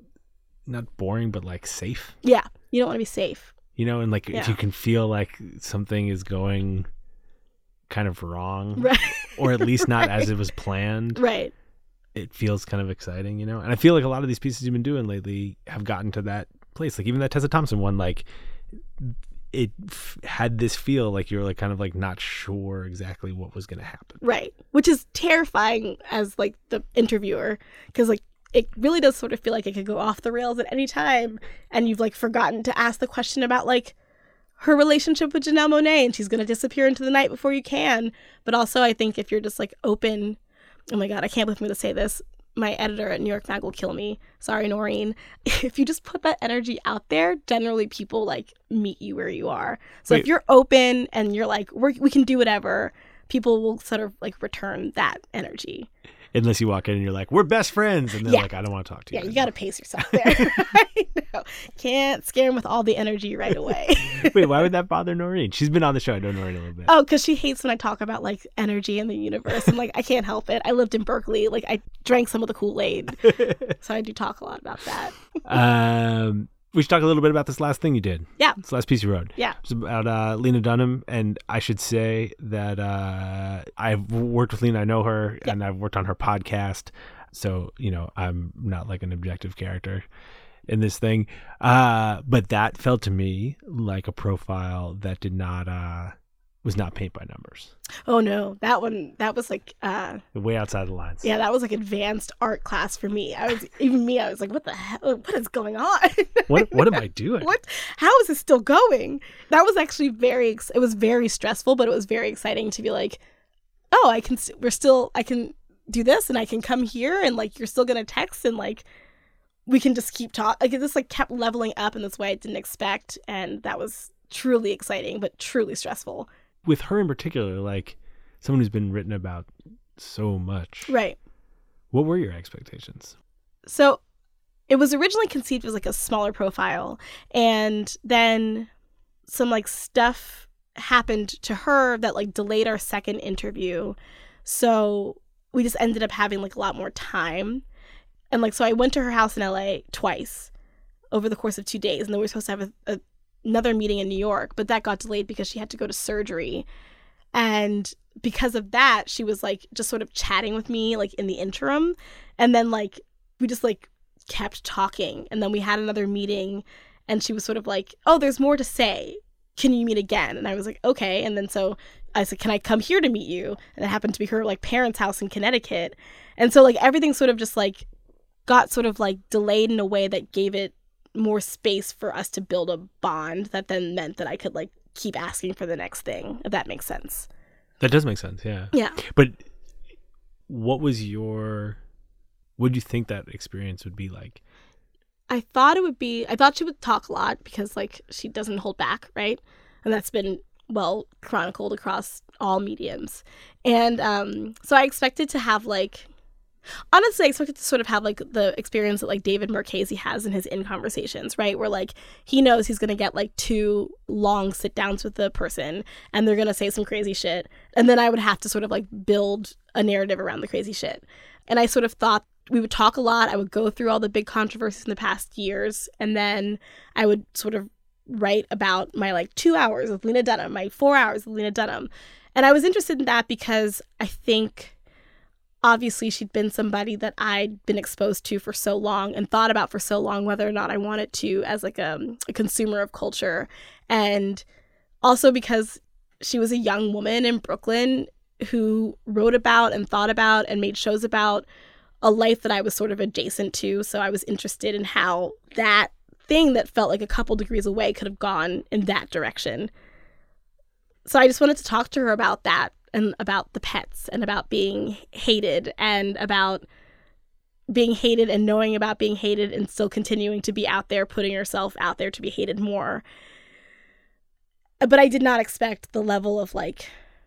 not boring, but like safe. Yeah, you don't want to be safe. You know, and like if you can feel like something is going kind of wrong, right, or at least not as it was planned, right, it feels kind of exciting, you know. And I feel like a lot of these pieces you've been doing lately have gotten to that place. Like even that Tessa Thompson one, like it had this feel like you were like kind of like not sure exactly what was going to happen. Right. Which is terrifying as like the interviewer, because like it really does sort of feel like it could go off the rails at any time, and you've like forgotten to ask the question about like her relationship with Janelle Monáe, and she's going to disappear into the night before you can. But also I think if you're just like open, oh my God, I can't believe I'm going to say this. My editor at New York Mag will kill me. Sorry, Noreen. If you just put that energy out there, generally people like meet you where you are. So if you're open and you're like, we can do whatever, people will sort of like return that energy. Unless you walk in and you're like, we're best friends. And they're like, I don't want to talk to you. Yeah, you got to pace yourself there. I know. Can't scare them with all the energy right away. Wait, why would that bother Noreen? She's been on the show. I know Noreen a little bit. Oh, because she hates when I talk about like energy in the universe. And like, I can't help it. I lived in Berkeley. Like I drank some of the Kool-Aid. So I do talk a lot about that. We should talk a little bit about this last thing you did. Yeah. This last piece you wrote. Yeah. It's about Lena Dunham. And I should say that I've worked with Lena. I know her, and I've worked on her podcast. So, you know, I'm not like an objective character in this thing. But that felt to me like a profile that did not was not paint by numbers. Oh no, that was like Way outside the lines. yeah, that was like advanced art class for me. I was like, what the hell? What is going on? What am I doing? How is this still going? That was actually it was very stressful, but it was very exciting to be like, oh, I can do this, and I can come here, and like you're still gonna text, and like we can just keep talking. Like it just like kept leveling up in this way I didn't expect, and that was truly exciting, but truly stressful. With her in particular, like someone who's been written about so much. Right. What were your expectations? So it was originally conceived as like a smaller profile, and then some like stuff happened to her that like delayed our second interview. So we just ended up having like a lot more time. And like, so I went to her house in LA twice over the course of 2 days, and then we were supposed to have another meeting in New York, but that got delayed because she had to go to surgery. And because of that, she was like just sort of chatting with me like in the interim. And then like we just like kept talking. And then we had another meeting, and she was sort of like, oh, there's more to say. Can you meet again? And I was like, okay. And then so I said, can I come here to meet you? And it happened to be her like parents' house in Connecticut. And so like everything sort of just like got sort of like delayed in a way that gave it more space for us to build a bond that then meant that I could like keep asking for the next thing, if that makes sense. That does make sense, yeah. Yeah. But what do you think that experience would be like? I thought she would talk a lot because like she doesn't hold back, right? And that's been well chronicled across all mediums. And so I expected to have like, honestly, I expected to sort of have like the experience that like David Marchese has in his In Conversations, right? Where like he knows he's going to get like 2 long sit downs with the person, and they're going to say some crazy shit. And then I would have to sort of like build a narrative around the crazy shit. And I sort of thought we would talk a lot. I would go through all the big controversies in the past years, and then I would sort of write about my like 2 hours with Lena Dunham, my 4 hours with Lena Dunham. And I was interested in that because I think obviously she'd been somebody that I'd been exposed to for so long and thought about for so long, whether or not I wanted to as like a consumer of culture. And also because she was a young woman in Brooklyn who wrote about and thought about and made shows about a life that I was sort of adjacent to. So I was interested in how that thing that felt like a couple degrees away could have gone in that direction. So I just wanted to talk to her about that, and about the pets, and about being hated, and about being hated and knowing about being hated and still continuing to be out there, putting yourself out there to be hated more. But I did not expect the level of like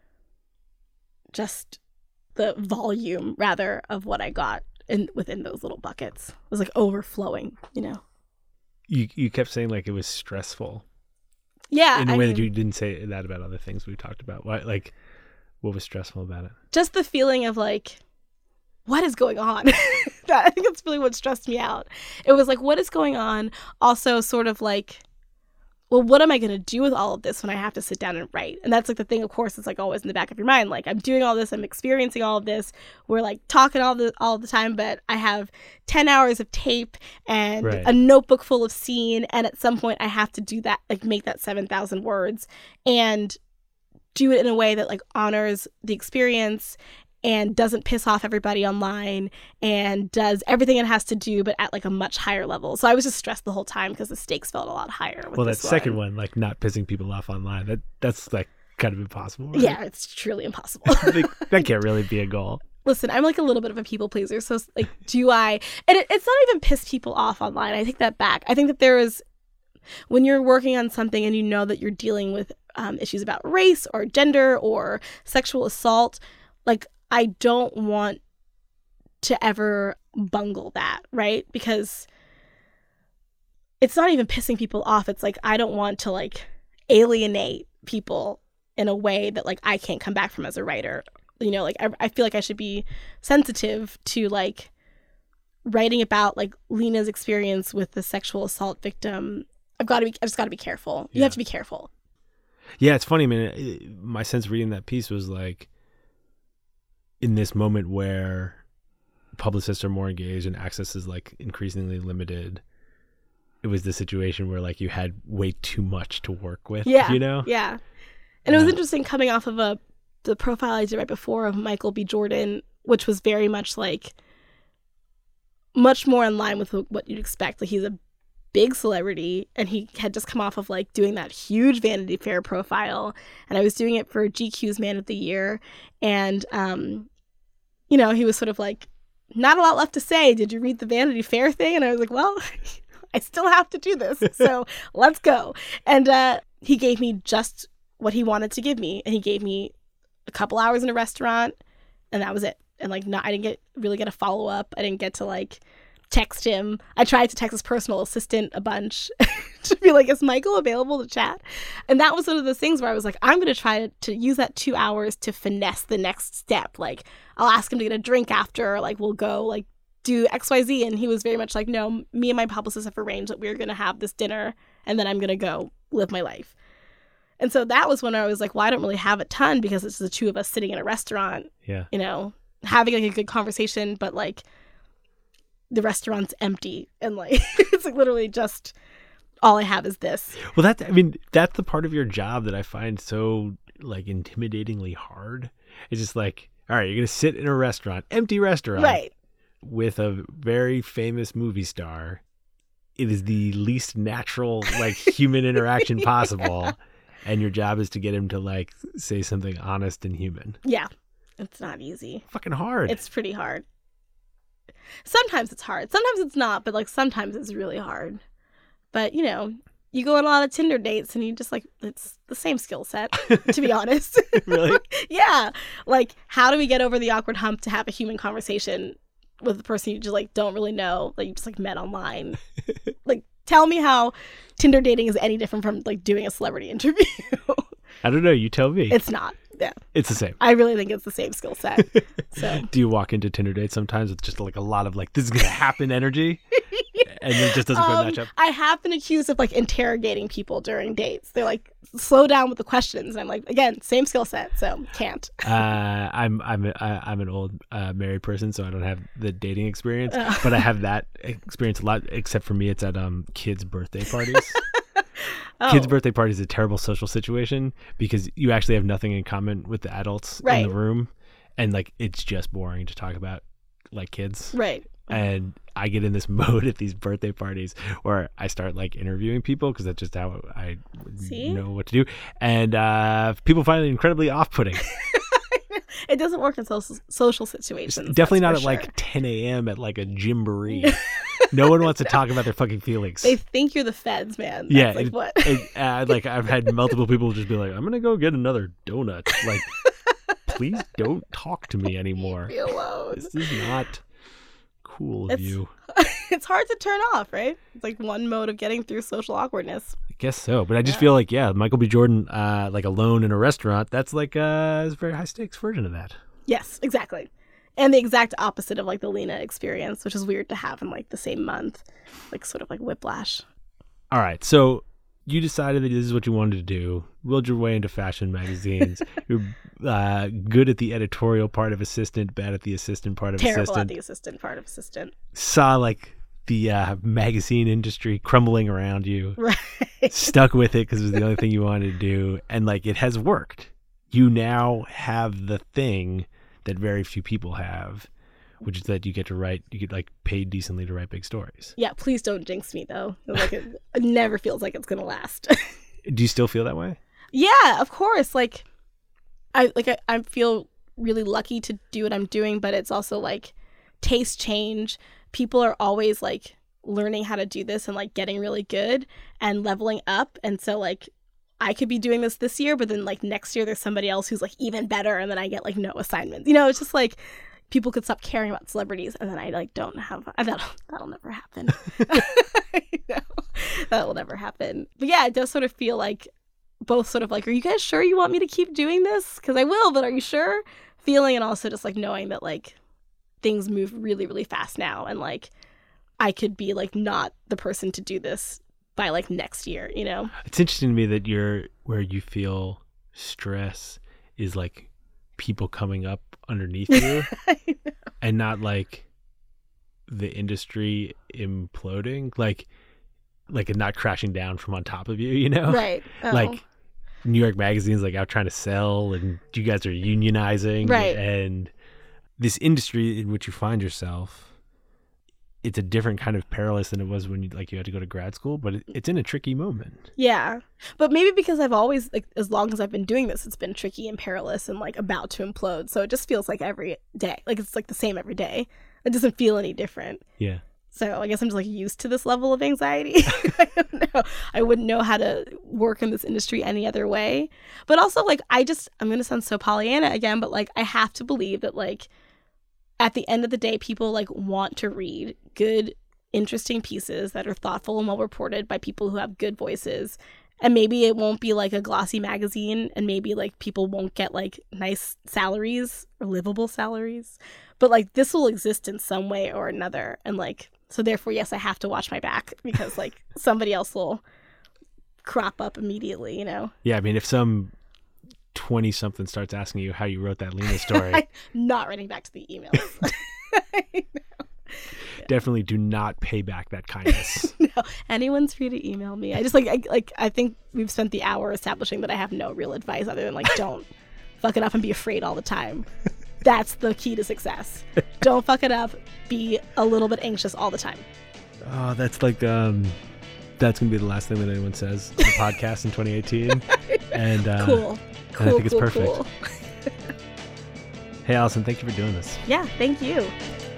just the volume rather of what I got within those little buckets. It was like overflowing, you know. You kept saying like it was stressful. Yeah. In a way that you didn't say that about other things we talked about. What was stressful about it? Just the feeling of like, what is going on? I think that's really what stressed me out. It was like, what is going on? Also sort of like, well, what am I going to do with all of this when I have to sit down and write? And that's like the thing, of course, it's like always in the back of your mind. Like, I'm doing all this, I'm experiencing all of this. We're like talking all the time, but I have 10 hours of tape and right. a notebook full of scene. And at some point I have to do that, like make that 7,000 words and do it in a way that like honors the experience and doesn't piss off everybody online and does everything it has to do, but at like a much higher level. So I was just stressed the whole time because the stakes felt a lot higher. Well, that second one, like not pissing people off online, that's like kind of impossible. Right? Yeah, it's truly impossible. That can't really be a goal. Listen, I'm like a little bit of a people pleaser. So like, it's not even piss people off online. I take that back. I think that there is, when you're working on something and you know that you're dealing with issues about race or gender or sexual assault, like, I don't want to ever bungle that, right? Because it's not even pissing people off. It's like, I don't want to like alienate people in a way that like I can't come back from as a writer. You know, like I feel like I should be sensitive to like writing about like Lena's experience with the sexual assault victim. I just got to be careful. You have to be careful. Yeah, it's funny. I mean, my sense reading that piece was like, in this moment where publicists are more engaged and access is like increasingly limited, it was the situation where like you had way too much to work with. Yeah. You know? Yeah. And it was interesting coming off of the profile I did right before of Michael B. Jordan, which was very much like much more in line with what you'd expect. Like he's a big celebrity, and he had just come off of like doing that huge Vanity Fair profile, and I was doing it for GQ's Man of the Year, and you know, he was sort of like, not a lot left to say. Did you read the Vanity Fair thing? And I was like, well, I still have to do this, so let's go. And he gave me just what he wanted to give me, and he gave me a couple hours in a restaurant, and that was it. And like, I didn't really get a follow up. I didn't get to like text him. I tried to text his personal assistant a bunch to be like, is Michael available to chat? And that was one of those things where I was like, I'm going to try to use that 2 hours to finesse the next step. Like, I'll ask him to get a drink after, like, we'll go like do XYZ. And he was very much like, no, me and my publicist have arranged that we're going to have this dinner, and then I'm going to go live my life. And so that was when I was like, well, I don't really have a ton because it's the two of us sitting in a restaurant, Yeah. you know, having like a good conversation, but like the restaurant's empty, and like it's like literally just all I have is this. Well, that's the part of your job that I find so like intimidatingly hard. It's just like, all right, you're going to sit in a restaurant, empty restaurant, Right. with a very famous movie star. It is the least natural like human interaction possible. And your job is to get him to like say something honest and human. Yeah. It's not easy. Fucking hard. It's pretty hard. Sometimes it's hard. Sometimes it's not, but like sometimes it's really hard. But you know, you go on a lot of Tinder dates and you just like, it's the same skill set, to be honest. Really? Yeah. Like, how do we get over the awkward hump to have a human conversation with the person you just like don't really know, that you just like met online? Like, tell me how Tinder dating is any different from like doing a celebrity interview. I don't know. You tell me. It's not. Yeah. It's the same. I really think it's the same skill set. So Do you walk into Tinder dates sometimes with just like a lot of like, this is going to happen energy? And it just doesn't quite match up? I have been accused of like interrogating people during dates. They're like, slow down with the questions. And I'm like, again, same skill set. So can't. I'm an old married person, so I don't have the dating experience, but I have that experience a lot. Except for me, it's at kids' birthday parties. Oh. Kids' birthday party is a terrible social situation because you actually have nothing in common with the adults Right. in the room, and like it's just boring to talk about like kids. Right. And I get in this mode at these birthday parties where I start like interviewing people because that's just how I See? know what to do, and people find it incredibly off-putting. It doesn't work in social situations. Definitely not that's at for sure. like 10 a.m. at like a gymboree. No one wants to talk about their fucking feelings. They think you're the feds, man. That's Yeah, like what? like I've had multiple people just be like, "I'm gonna go get another donut." Like, please don't talk to me anymore. Be alone. This is not cool of It's- you. It's hard to turn off, right? It's like one mode of getting through social awkwardness. I guess so, but I just feel like Michael B. Jordan, like alone in a restaurant. That's like a very high stakes version of that. Yes, exactly. And the exact opposite of like the Lena experience, which is weird to have in like the same month, like sort of like whiplash. All right, so you decided that this is what you wanted to do. Willed your way into fashion magazines. You're good at the editorial part of assistant, bad at the assistant part of Terrible assistant. at the assistant part of assistant. Saw like the magazine industry crumbling around you. Right. Stuck with it because it was the only thing you wanted to do, and like it has worked. You now have the thing that very few people have, which is that you get like paid decently to write big stories. Yeah, please don't jinx me though. Like it never feels like it's gonna last. Do you still feel that way? Yeah, of course. Like I feel really lucky to do what I'm doing, but it's also like taste change. People are always like learning how to do this and like getting really good and leveling up. And so like I could be doing this year, but then like next year there's somebody else who's like even better, and then I get like no assignments. You know, it's just like people could stop caring about celebrities, and then I like don't have that'll never happen. No, that will never happen. But yeah, it does sort of feel like both sort of like, are you guys sure you want me to keep doing this? Because I will, but are you sure? Feeling, and also just like knowing that like things move really, really fast now, and like I could be like not the person to do this by like next year, you know? It's interesting to me that where you feel stress is like people coming up underneath you and not like the industry imploding, like it not crashing down from on top of you, you know? Right. Oh. Like New York Magazine's like out trying to sell, and you guys are unionizing, Right. and this industry in which you find yourself, it's a different kind of perilous than it was when you had to go to grad school, but it's in a tricky moment. Yeah. But maybe because I've always, like, as long as I've been doing this, it's been tricky and perilous and, like, about to implode. So it just feels like every day. Like, it's, like, the same every day. It doesn't feel any different. Yeah. So I guess I'm just, like, used to this level of anxiety. I don't know. I wouldn't know how to work in this industry any other way. But also, like, I'm going to sound so Pollyanna again, but, like, I have to believe that, like, at the end of the day, people, like, want to read good, interesting pieces that are thoughtful and well reported by people who have good voices. And maybe it won't be like a glossy magazine, and maybe, like, people won't get, like, nice salaries or livable salaries. But, like, this will exist in some way or another. And, like, so therefore, yes, I have to watch my back because, like, somebody else will crop up immediately, you know? Yeah, I mean, if some 20-something starts asking you how you wrote that Lena story, Not writing back to the emails. definitely do not pay back that kindness. No, anyone's free to email me. I just I think we've spent the hour establishing that I have no real advice other than, like, don't fuck it up and be afraid all the time. That's the key to success. Don't fuck it up. Be a little bit anxious all the time. Oh, that's like that's gonna be the last thing that anyone says on the podcast in 2018. And Cool. and I think it's cool, perfect. cool. Hey, Allison, thank you for doing this. Yeah, thank you.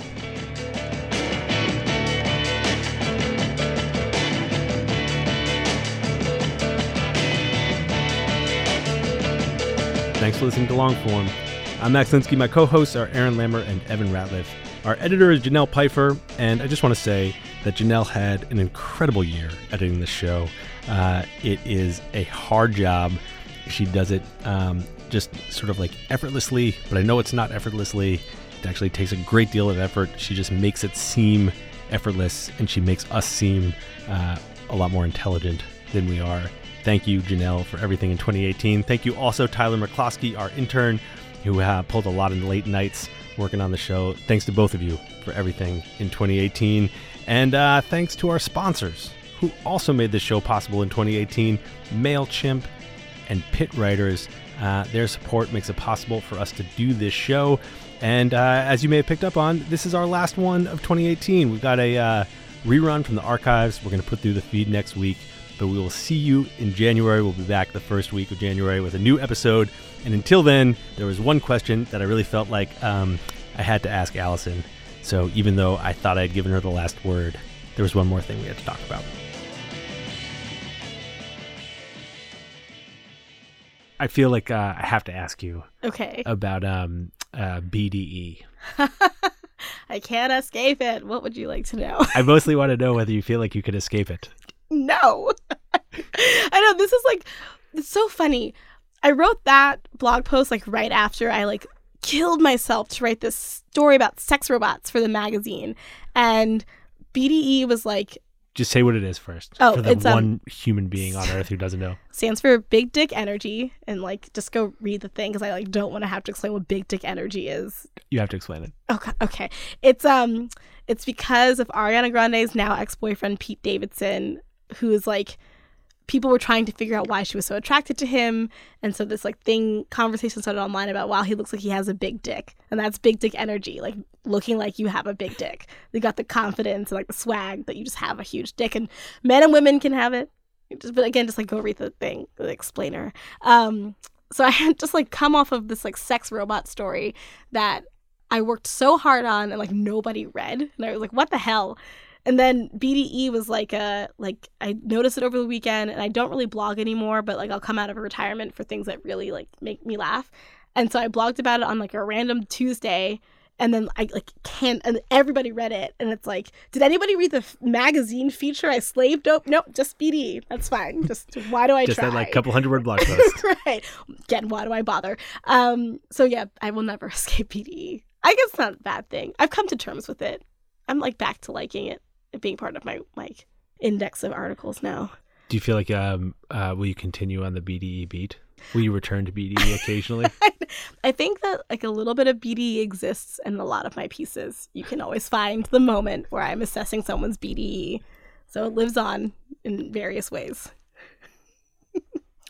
Thanks for listening to Longform. I'm Max Linsky. My co-hosts are Aaron Lammer and Evan Ratliff. Our editor is Janelle Pfeiffer, and I just want to say that Janelle had an incredible year editing this show. It is a hard job. She does it just sort of like effortlessly, but I know it's not effortlessly. It actually takes a great deal of effort. She just makes it seem effortless, and she makes us seem a lot more intelligent than we are. Thank you, Janelle, for everything in 2018. Thank you also, Tyler McCloskey, our intern, who pulled a lot of late nights working on the show. Thanks to both of you for everything in 2018. And thanks to our sponsors, who also made this show possible in 2018, MailChimp and Pit Writers. Their support makes it possible for us to do this show. And as you may have picked up on, this is our last one of 2018. We've got a rerun from the archives. We're going to put through the feed next week. But we will see you in January. We'll be back the first week of January with a new episode. And until then, there was one question that I really felt like I had to ask Allison. So even though I thought I had given her the last word, there was one more thing we had to talk about. I feel like I have to ask you Okay. about BDE. I can't escape it. What would you like to know? I mostly want to know whether you feel like you could escape it. No. I know, this is like, it's so funny. I wrote that blog post like right after I like killed myself to write this story about sex robots for the magazine. And BDE was like, Just say what it is first. Oh, for the it's, one human being on Earth who doesn't know. stands for Big Dick Energy. And like, just go read the thing because I like don't want to have to explain what Big Dick Energy is. You have to explain it. Okay. It's because of Ariana Grande's now ex-boyfriend Pete Davidson, who is like, people were trying to figure out why she was so attracted to him. And so this like conversation started online about, wow, he looks like he has a big dick. And that's Big Dick Energy, like looking like you have a big dick. You got the confidence and like the swag that you just have a huge dick, and men and women can have it. But again, just like go read the thing, the explainer. So I had just like come off of this like sex robot story that I worked so hard on and like nobody read. And I was like, what the hell? And then BDE was like I noticed it over the weekend, and I don't really blog anymore, but like I'll come out of retirement for things that really like make me laugh. And so I blogged about it on like a random Tuesday, and then I like and everybody read it. And it's like, did anybody read the magazine feature I slaved over? Nope, just BDE. That's fine. Just why do I Just try? that like couple 100-word blog post. Right. Again, why do I bother? So yeah, I will never escape BDE. I guess it's not a bad thing. I've come to terms with it. I'm like back to liking it being part of my like index of articles now. Do you feel like will you continue on the BDE beat? Will you return to BDE occasionally? I think that like a little bit of BDE exists in a lot of my pieces. You can always find the moment where I'm assessing someone's BDE. So it lives on in various ways.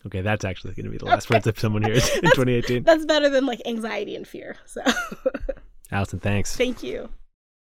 Okay, that's actually going to be the last words if someone hears in 2018. That's better than like anxiety and fear. So Allison, thanks. thank you.